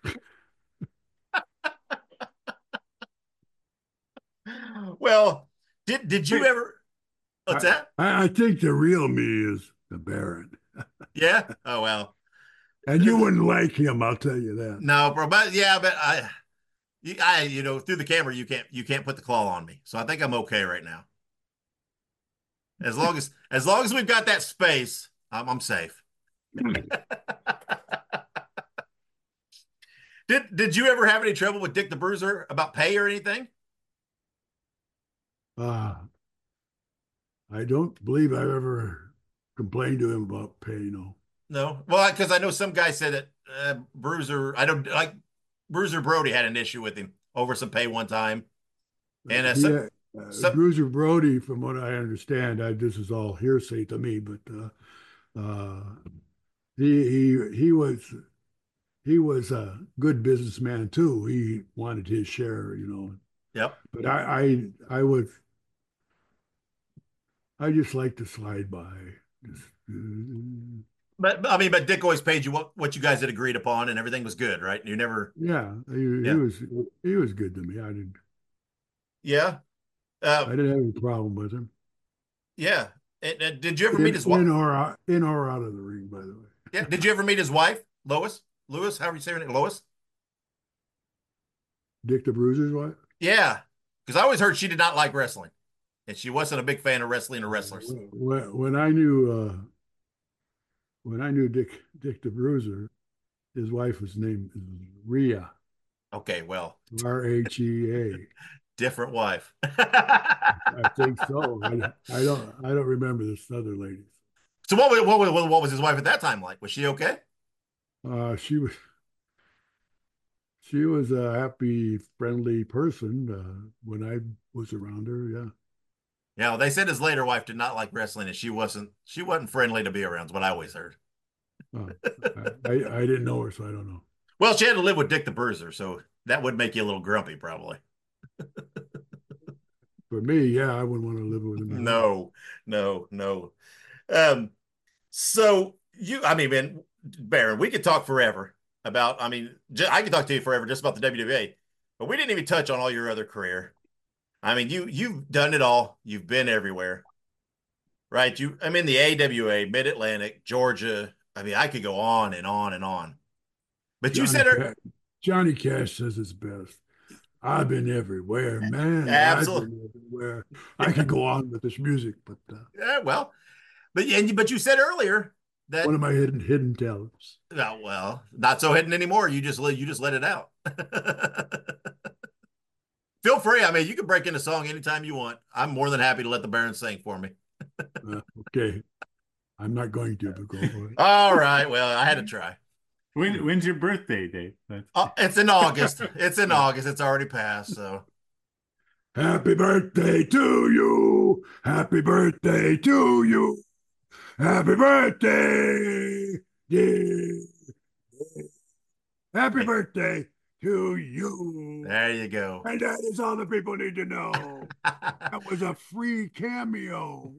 well, did did you ever what's I, that? I, I think the real me is the Baron. Yeah. Oh well. And you wouldn't like him, I'll tell you that. No, bro, but yeah, but I you I you know, through the camera you can't you can't put the claw on me. So I think I'm okay right now. As long as as long as we've got that space, I'm I'm safe. Did did you ever have any trouble with Dick the Bruiser about pay or anything? Uh, I don't believe I've ever complained to him about pay, no. No. Well, because I know some guy said that uh, Bruiser, I don't like Bruiser Brody had an issue with him over some pay one time. And uh, some, Yeah, uh, some- Bruiser Brody, from what I understand, I, this is all hearsay to me, but uh, uh, he he he was he was a good businessman too. He wanted his share, you know. Yep. But I I I was I just like to slide by. Just, uh, But I mean, but Dick always paid you what, what you guys had agreed upon, and everything was good, right? You never, yeah, he, Yeah. he was he was good to me. I didn't yeah, I uh, didn't have any problem with him. yeah. And, uh, did you ever in, meet his wife? in or out, in or out of the ring, by the way. Yeah. Did you ever meet his wife, Lois? Lewis? How are you saying it? Lois? Dick the Bruiser's wife? Yeah. Because I always heard she did not like wrestling. And she wasn't a big fan of wrestling or wrestlers. When, when I knew uh, when I knew Dick Dick the Bruiser, his wife was named Rhea. Okay, well. R H E A. Different wife. I think so. I, I don't I don't remember this other lady. So what was, what, was, what was his wife at that time like? Was she okay? Uh, she was she was a happy, friendly person uh, when I was around her. Yeah. Yeah, well, they said his later wife did not like wrestling, and she wasn't she wasn't friendly to be around. Is what I always heard. Oh, I, I I didn't know her, so I don't know. Well, she had to live with Dick the Bruiser, so that would make you a little grumpy, probably. For me, yeah, I wouldn't want to live with him. No, no, no. Um, so you, I mean, man, Baron, we could talk forever about. I mean, I could talk to you forever just about the W W E, but we didn't even touch on all your other career. I mean, you you've done it all. You've been everywhere, right? You, I'm in the A W A, Mid Atlantic, Georgia. I mean, I could go on and on and on. But Johnny you said Cash, Johnny Cash says it's best. I've been everywhere, man. Absolutely. I've been everywhere. I could go on with this music, but uh, yeah, well, but and but you said earlier that one of my hidden hidden talents. Oh, well, not so hidden anymore. You just let you just let it out. Feel free. I mean, you can break in a song anytime you want. I'm more than happy to let the Baron sing for me. uh, okay, I'm not going to, but go for it. All right. Well, I had to try. When, when's your birthday, Dave? Oh, it's in August. It's in August. It's already passed. So, happy birthday to you. Happy birthday to you. Happy birthday, yeah. Happy birthday to you. There you go. And that is all the people need to know. That was a free cameo.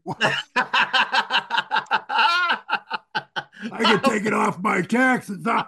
I can take it off my taxes. There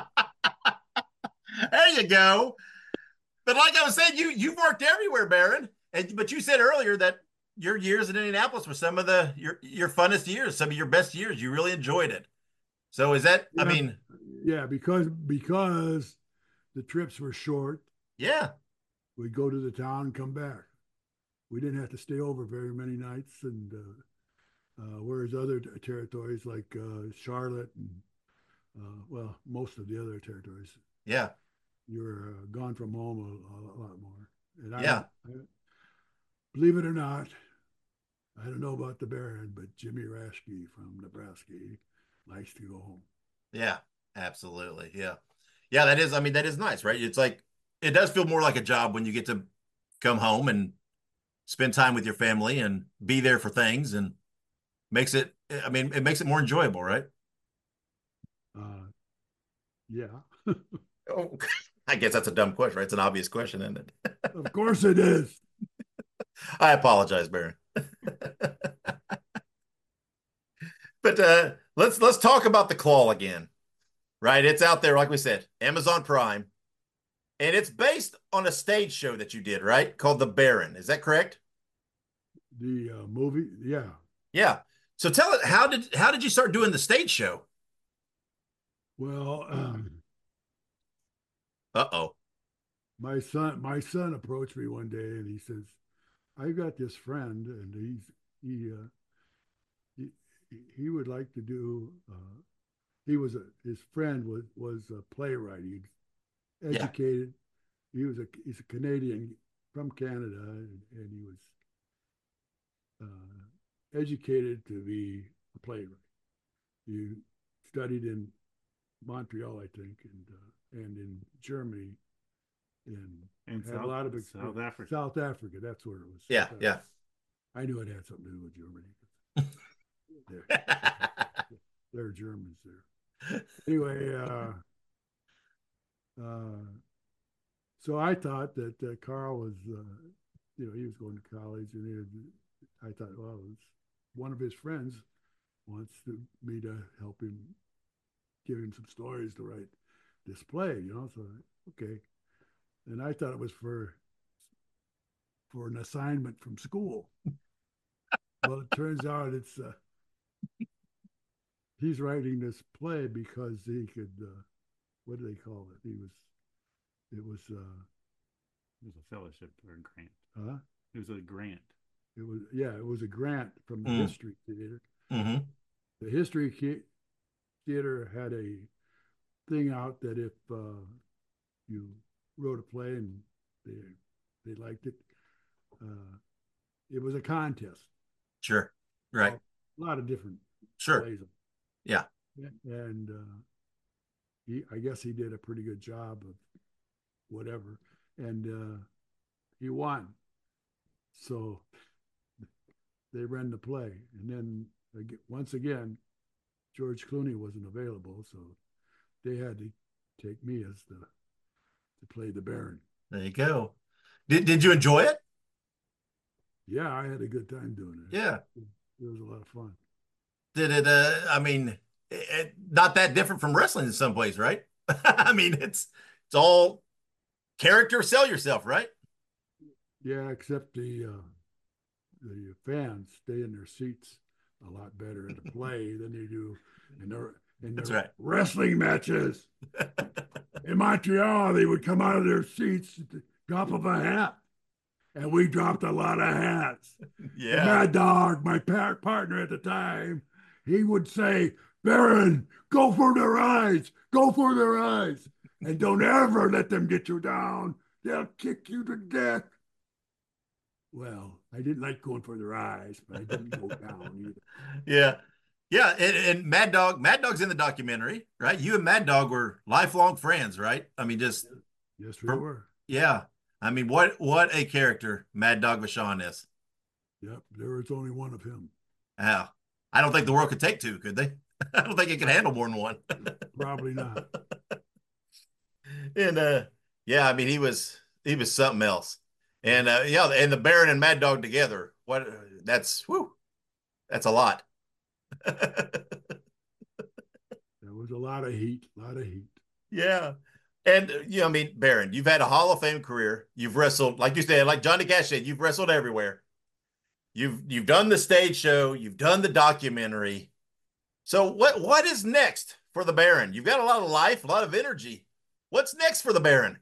you go. But like I was saying, you you've worked everywhere, Baron. And but you said earlier that your years in Indianapolis were some of the your your funnest years, some of your best years. You really enjoyed it. So is that? Yeah, I mean, yeah, because because the trips were short. Yeah, we'd go to the town, come back. We didn't have to stay over very many nights, and uh, uh, whereas other territories like uh, Charlotte and uh, well, most of the other territories, yeah, you're uh, gone from home a, a lot more. And I, yeah, I, believe it or not, I don't know about the Baron, but Jimmy Rashke from Nebraska likes to go home. Yeah, absolutely. Yeah. Yeah, that is, I mean, that is nice, right? It's like, it does feel more like a job when you get to come home and spend time with your family and be there for things, and makes it, I mean, it makes it more enjoyable, right? Uh, yeah. Oh, I guess that's a dumb question, right? It's an obvious question, isn't it? Of course it is. I apologize, Baron. But uh, let's let's talk about The Claw again, right? It's out there, like we said, Amazon Prime, and it's based on a stage show that you did, right? Called The Baron. Is that correct? The uh, movie, yeah, yeah. So tell it, how did how did you start doing the stage show? Well, um, uh oh, my son my son approached me one day and he says, "I got this friend, and he's he." Uh, He, he would like to do. Uh, he was a his friend was was a playwright. He educated. Yeah. He was a he's a Canadian from Canada, and, and he was uh, educated to be a playwright. He studied in Montreal, I think, and uh, and in Germany, and, and had South, a lot of experience. South Africa. South Africa, that's where it was. Yeah, South yeah. I knew it had something to do with Germany. They're, they're Germans there. Anyway, uh, uh, so I thought that uh, Carl was, uh, you know, he was going to college, and he had, I thought, well, it was one of his friends wants to, me to help him, give him some stories to write this play, you know. So okay, and I thought it was for for an assignment from school. Well, it turns out it's uh, he's writing this play because he could. Uh, what do they call it? He was. It was. Uh, It was a fellowship or a grant. huh? It was a grant. It was. Yeah, it was a grant from the Mm. History Theater. Mm-hmm. The History Ki- Theater had a thing out that if uh, you wrote a play and they they liked it, uh, it was a contest. Sure. Right. A lot of different Sure. plays. Yeah. And uh, he, I guess he did a pretty good job of whatever, and uh, he won. So they ran the play, and then ag- once again, George Clooney wasn't available, so they had to take me as the to play the Baron. There you go. Did Did you enjoy it? Yeah, I had a good time doing it. Yeah. It was a lot of fun. Did it? Uh, I mean, it, it- not that different from wrestling in some ways, right? I mean, it's it's all character, sell yourself, right? Yeah, except the uh, the fans stay in their seats a lot better at a play than they do in their in That's their right. wrestling matches. In Montreal, they would come out of their seats at the drop of a hat, and we dropped a lot of hats. Yeah. And Mad Dog, my par- partner at the time, he would say, "Baron, go for their eyes, go for their eyes, and don't ever let them get you down. They'll kick you to death." Well, I didn't like going for their eyes, but I didn't go down either. Yeah. Yeah. And, and Mad Dog, Mad Dog's in the documentary, right? You and Mad Dog were lifelong friends, right? I mean, just Yes, we For- were. yeah. I mean, what what a character Mad Dog Vachon is. Yep, there was only one of him. Wow. I don't think the world could take two, could they? I don't think it could handle more than one. Probably not. And uh yeah, I mean he was he was something else. And uh yeah, and the Baron and Mad Dog together. What that's whew, that's a lot. There was a lot of heat, a lot of heat. Yeah. And uh, you know, I mean, Baron, you've had a Hall of Fame career. You've wrestled, like you said, like Johnny Cash said, you've wrestled everywhere. You've you've done the stage show, you've done the documentary. So what what is next for the Baron? You've got a lot of life, a lot of energy. What's next for the Baron?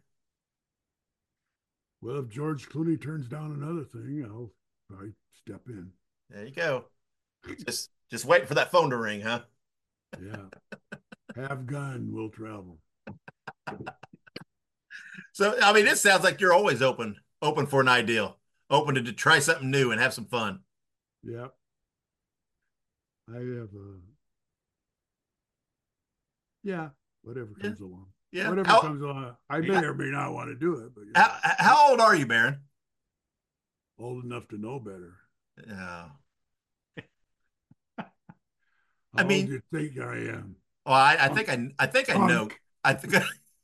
Well, if George Clooney turns down another thing, I'll probably step in. There you go. Just just waiting for that phone to ring, huh? Yeah. Have gun, will travel. So I mean, it sounds like you're always open, open for an ideal, open to, to try something new and have some fun. Yep. I have a, yeah, whatever Yeah. comes along. Yeah. Whatever How, comes along. I may Yeah. or may not want to do it, but you how, know, how old are you, Baron? old enough to know better. Oh. How I mean- old do you think I am? Well, I, I think I, I think I know. Punk. I think.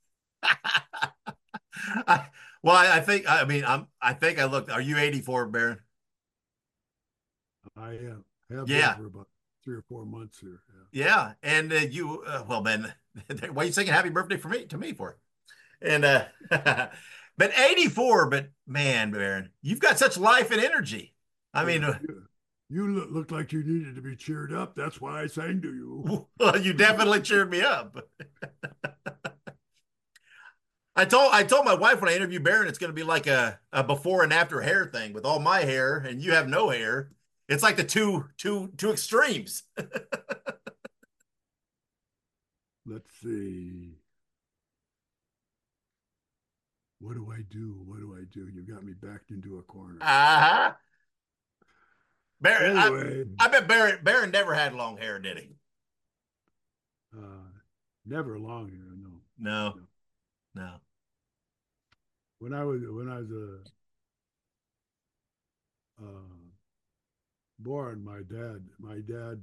I, well, I, I think. I mean, I'm. I think I looked. Are you eighty-four, Baron? I am. Have Yeah. been for about three or four months here. Yeah. Yeah, and uh, you. Uh, well, man, why are you singing "Happy Birthday" for me to me for? And uh, but eighty-four. But man, Baron, you've got such life and energy. I mean, uh, you, you look, looked like you needed to be cheered up. That's why I sang to you. well, you definitely cheered me up. I told I told my wife when I interviewed Baron, it's going to be like a, a before and after hair thing with all my hair and you have no hair. It's like the two two two extremes. Let's see. What do I do? What do I do? You got me backed into a corner. Uh-huh. Baron, Anyway, I, I bet Baron Baron never had long hair, did he? uh, never long hair. No. No, no. When I was when I was a uh, born, my dad my dad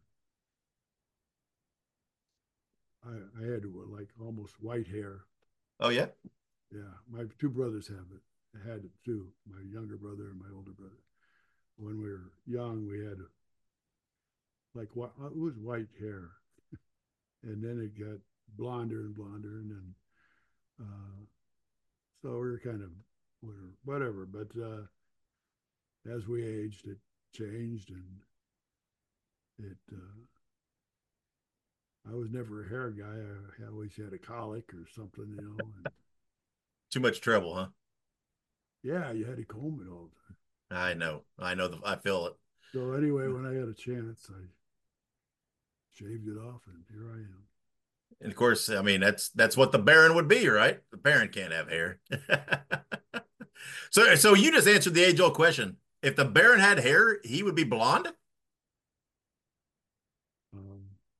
uh, I I had like almost white hair. Oh yeah. Yeah, my two brothers have it. I had it too. My younger brother and my older brother. When we were young, we had like what it was white hair, and then it got blonder and blonder, and then uh, so we were kind of whatever. But uh, as we aged, it changed, and it. Uh, I was never a hair guy. I, I always had a colic or something, you know. And, Too much trouble, huh? yeah, you had to comb it all the time. I know. I know. The, I feel it. So anyway, when I had a chance, I shaved it off, and here I am. And of course, I mean, that's that's what the Baron would be, right? The Baron can't have hair. so, so you just answered the age-old question. If the Baron had hair, he would be blonde? Um,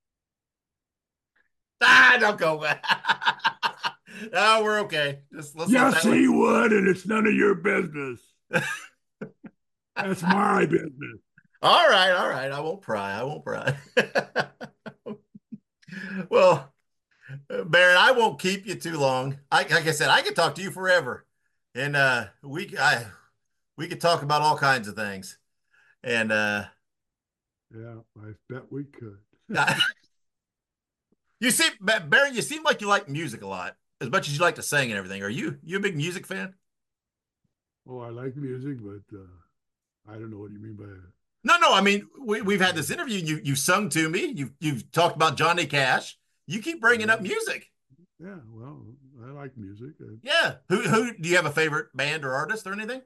ah, don't go. No, we're okay. Just let's yes, he would, and it's none of your business. That's my business. All right, all right. I won't pry. I won't pry. Well, Baron, I won't keep you too long. I, like I said, I could talk to you forever, and uh, we I we could talk about all kinds of things. And uh, yeah, I bet we could. You seem, Baron, you seem like you like music a lot, as much as you like to sing and everything. Are you you a big music fan? Oh, I like music, but uh, I don't know what you mean by that. No, no. I mean, we, we've had this interview. You you sung to me. You you've talked about Johnny Cash. You keep bringing up music. Yeah, well, I like music. Yeah. Who who do you have a favorite band or artist or anything?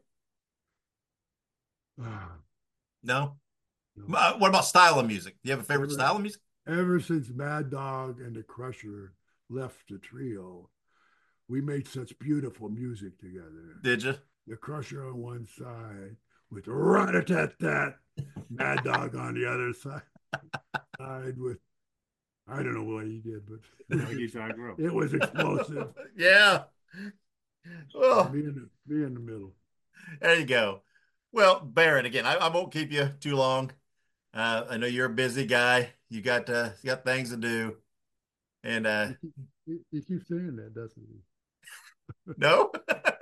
Uh, no. no. Uh, what about style of music? Do you have a favorite ever, style of music? Ever since Mad Dog and the Crusher left the trio, we made such beautiful music together. Did you? The Crusher on one side with rat-a-tat-tat, Mad Dog on the other side, side with, I don't know what he did, but it, it was explosive. Yeah. Well, me in the, me in the middle. There you go. Well, Baron, again, I, I won't keep you too long. Uh, I know you're a busy guy. You got uh, you got things to do, and uh, he, he keeps saying that, doesn't he? No.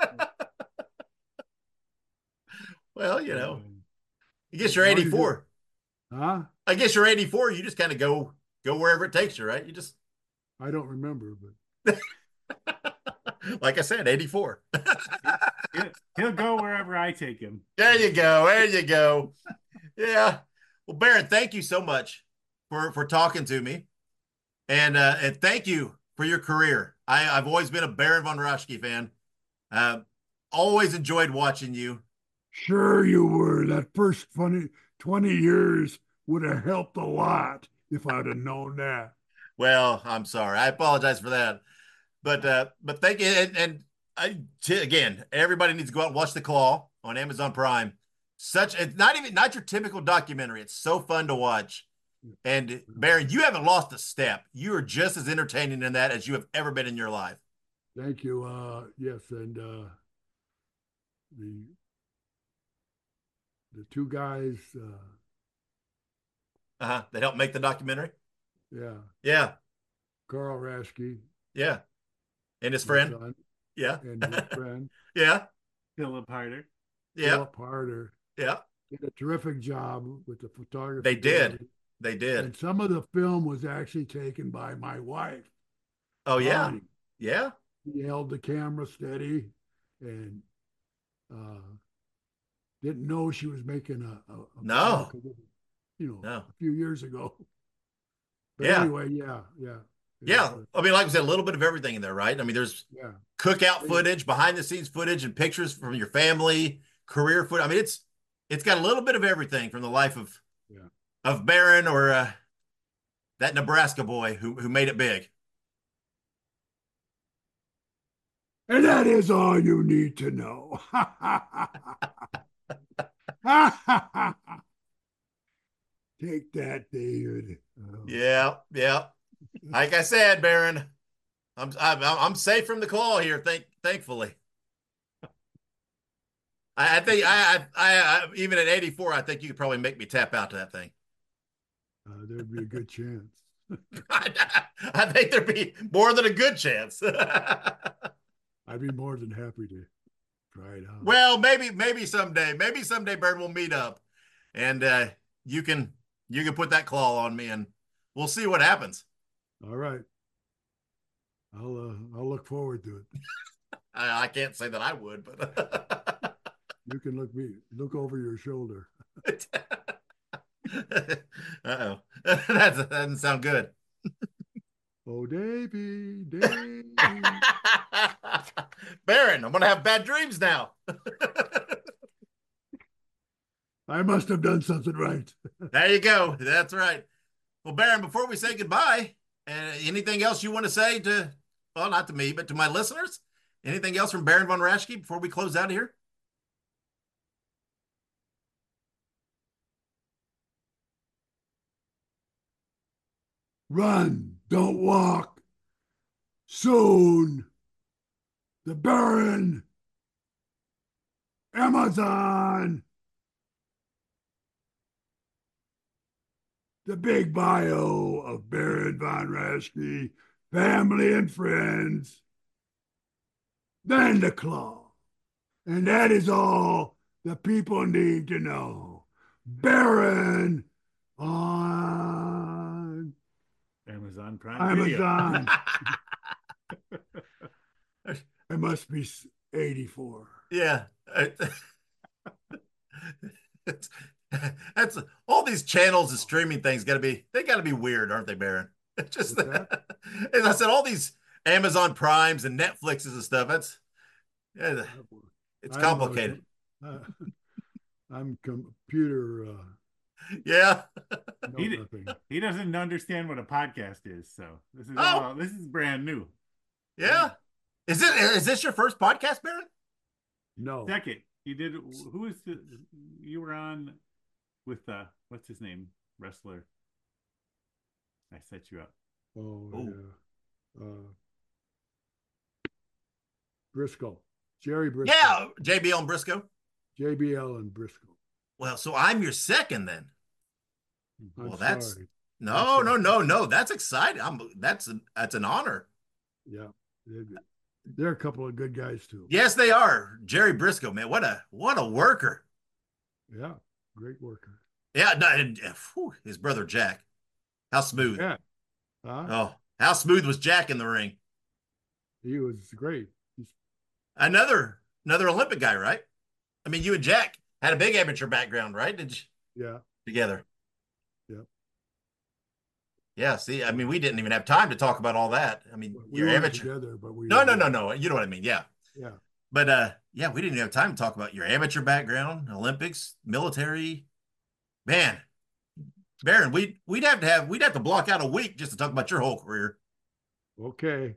Well, you know, I guess you're eighty-four. Huh? I guess you're eighty-four. You just kind of go go wherever it takes you, right? You just. I don't remember, but. Like I said, eighty-four. he'll, he'll go wherever I take him. There you go. There you go. Yeah. Well, Baron, thank you so much for for talking to me, and uh, and thank you for your career. I, I've always been a Baron von Raschke fan. Uh, always enjoyed watching you. Sure you were. That first funny twenty years would have helped a lot if I'd have known that. Well, I'm sorry. I apologize for that. But uh, but thank you. And, and I, t- again, everybody needs to go out and watch The Claw on Amazon Prime. Such it's not even not your typical documentary. It's so fun to watch. And Baron, you haven't lost a step. You are just as entertaining in that as you have ever been in your life. Thank you. Uh, yes, and uh, the the two guys. Uh huh. That helped make the documentary. Yeah. Yeah. Carl Raschke. Yeah. And his friend. Son, yeah. And his friend. Yeah. Philip Harder. Yeah. Philip Harder. Yeah. Did a terrific job with the photography. They did. They did. And some of the film was actually taken by my wife. Oh, yeah. Bonnie. Yeah. He held the camera steady and uh, didn't know she was making a, a, a no, you know, no. a few years ago. But yeah. Anyway, yeah, yeah. Yeah. I mean, like I said, a little bit of everything in there, right? I mean, there's yeah. cookout footage, behind the scenes footage, and pictures from your family, career footage. I mean, it's it's got a little bit of everything from the life of yeah. of Baron or uh, that Nebraska boy who who made it big. And that is all you need to know. Take that, David. Oh. Yeah, yeah. Like I said, Baron, I'm I'm I'm safe from the claw here. Thank thankfully. I, I think I, I I even at eighty-four, I think you could probably make me tap out to that thing. Uh, there'd be a good chance. I, I think there'd be more than a good chance. I'd be more than happy to try it out. Well, maybe maybe someday, maybe someday, Baron, we'll meet up, and uh, you can you can put that claw on me, and we'll see what happens. All right. I'll uh, I'll look forward to it. I, I can't say that I would, but you can look me look over your shoulder. Uh-oh. That doesn't sound good. Oh, Davey, Davey. Baron, I'm going to have bad dreams now. I must have done something right. There you go. That's right. Well, Baron, before we say goodbye, uh, anything else you want to say to, well, not to me, but to my listeners? Anything else from Baron von Raschke before we close out here? Run, don't walk. Soon, the Baron, Amazon, the big bio of Baron von Raschke, family and friends, then the claw. And that is all the people need to know. Baron on Amazon Prime Amazon. It must be eighty-four. Yeah. It's, that's all these channels and streaming things got to be, they got to be weird, aren't they, Baron? It's just, as I said, all these Amazon Primes and Netflixes and stuff, that's, yeah, it's complicated. I'm, uh, I'm computer. Uh, yeah. He, he doesn't understand what a podcast is. So this is, oh. all, this is brand new. Yeah. Is it, is this your first podcast, Baron? No. Second. You did, who is the, you were on with, uh, what's his name? Wrestler. I set you up. Oh, Ooh. yeah. Uh, Briscoe. Jerry Briscoe. Yeah, J B L and Briscoe. J B L and Briscoe. Well, so I'm your second then. I'm well, that's sorry. no, no, no, no. That's exciting. I'm that's that's an honor. Yeah, they're, they're a couple of good guys too. Yes, they are. Jerry Briscoe, man, what a what a worker. Yeah, great worker. Yeah, no, and, whew, his brother Jack. How smooth. Yeah. Huh? Oh, how smooth was Jack in the ring? He was great. He's... Another another Olympic guy, right? I mean, you and Jack had a big amateur background, right? Did you? Yeah. Together. Yeah. Yeah. See, I mean, we didn't even have time to talk about all that. I mean, we you're were amateur. Together, but we no, no, no, no. You know what I mean? Yeah. Yeah. But uh, yeah, we didn't even have time to talk about your amateur background, Olympics, military. Man, Baron, we we'd have to have we'd have to block out a week just to talk about your whole career. Okay.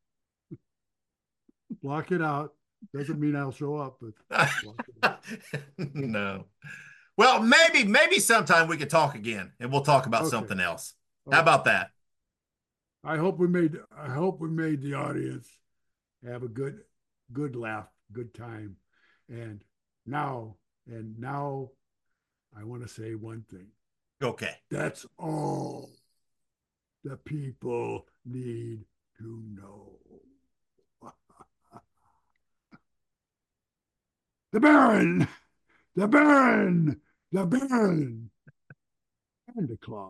Block it out. Doesn't mean I'll show up, but no. Well, maybe maybe sometime we could talk again and we'll talk about okay. something else. Okay. How about that? I hope we made I hope we made the audience have a good good laugh, good time. And now and now I want to say one thing. Okay. That's all the people need to know. The Baron, the Baron, the Baron, and the Claw.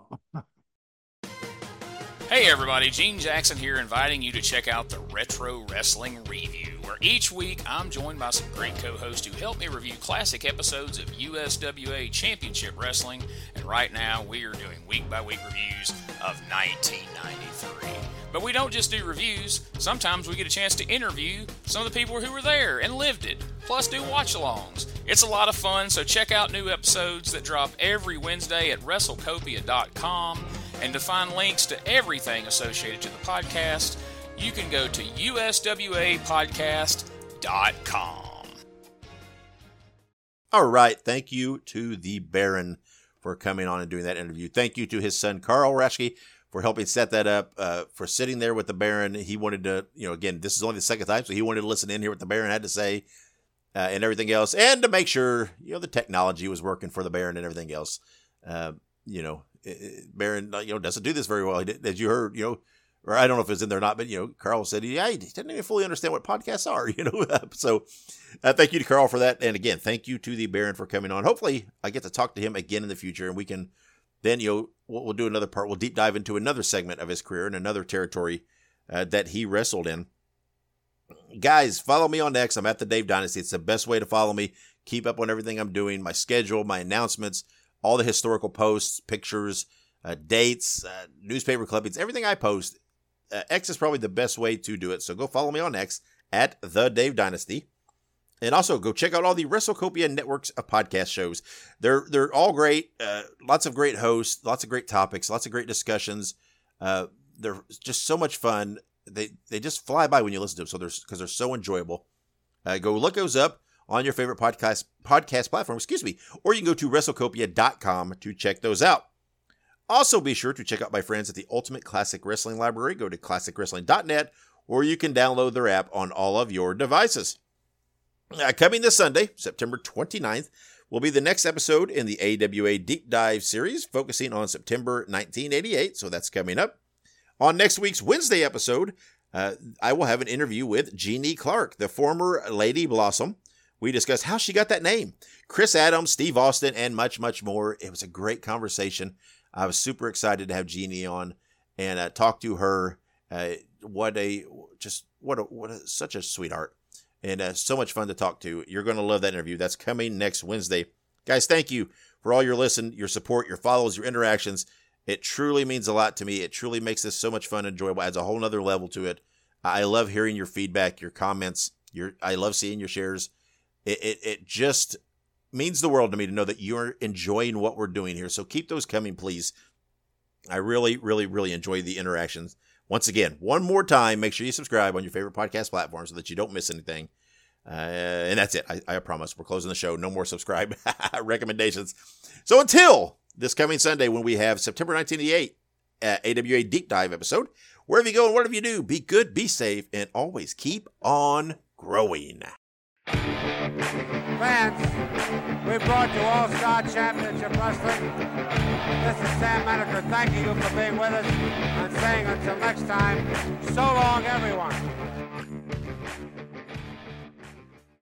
Hey everybody, Gene Jackson here, inviting you to check out the Retro Wrestling Review, where each week I'm joined by some great co-hosts who help me review classic episodes of U S W A Championship Wrestling, and right now we are doing week-by-week reviews of nineteen ninety-three. But we don't just do reviews, sometimes we get a chance to interview some of the people who were there and lived it, plus do watch-alongs. It's a lot of fun, so check out new episodes that drop every Wednesday at WrestleCopia dot com. And to find links to everything associated to the podcast, you can go to U S W A podcast dot com. All right. Thank you to the Baron for coming on and doing that interview. Thank you to his son, Carl Raschke, for helping set that up, uh, for sitting there with the Baron. He wanted to, you know, again, this is only the second time, so he wanted to listen in, hear what the Baron had to say uh, and everything else, and to make sure, you know, the technology was working for the Baron and everything else. Uh, you know, Baron, you know, doesn't do this very well. As you heard, you know, or I don't know if it's in there or not, but, you know, Carl said, yeah, he didn't even fully understand what podcasts are, you know. So uh, thank you to Carl for that. And again, thank you to the Baron for coming on. Hopefully I get to talk to him again in the future, and we can then, you know, we'll, we'll do another part. We'll deep dive into another segment of his career and another territory uh, that he wrestled in. Guys, follow me on X. I'm at the Dave Dynasty. It's the best way to follow me. Keep up on everything I'm doing, my schedule, my announcements, all the historical posts, pictures, uh, dates, uh, newspaper clippings, everything I post. Uh, X is probably the best way to do it. So go follow me on X at The Dave Dynasty. And also go check out all the WrestleCopia networks of podcast shows. They're they're all great. Uh, lots of great hosts, lots of great topics, lots of great discussions. Uh, they're just so much fun. They they just fly by when you listen to them. So they're because they're so enjoyable. Uh, go look those up on your favorite podcast podcast platform. Excuse me, or you can go to WrestleCopia dot com to check those out. Also, be sure to check out my friends at the Ultimate Classic Wrestling Library. Go to classic wrestling dot net, or you can download their app on all of your devices. Uh, coming this Sunday, September twenty-ninth, will be the next episode in the A W A Deep Dive series, focusing on September nineteen eighty-eight, so that's coming up. On next week's Wednesday episode, uh, I will have an interview with Jeannie Clark, the former Lady Blossom. We discuss how she got that name, Chris Adams, Steve Austin, and much, much more. It was a great conversation. I was super excited to have Jeannie on and uh, talk to her. Uh, what a, just, what a, what a, such a sweetheart. And uh, so much fun to talk to. You're going to love that interview. That's coming next Wednesday. Guys, thank you for all your listen, your support, your follows, your interactions. It truly means a lot to me. It truly makes this so much fun and enjoyable. Adds a whole nother level to it. I love hearing your feedback, your comments. Your I love seeing your shares. It, it, it just means the world to me to know that you're enjoying what we're doing here. So keep those coming, please. I really, really, really enjoy the interactions. Once again, one more time, make sure you subscribe on your favorite podcast platform so that you don't miss anything. Uh, and that's it. I, I promise. We're closing the show. No more subscribe recommendations. So until this coming Sunday when we have September nineteen eighty-eight uh, A W A Deep Dive episode, wherever you go and whatever you do, be good, be safe, and always keep on growing. Fans, we brought you All-Star Championship Wrestling. This is Sam Maneker thanking you for being with us and saying until next time, so long everyone.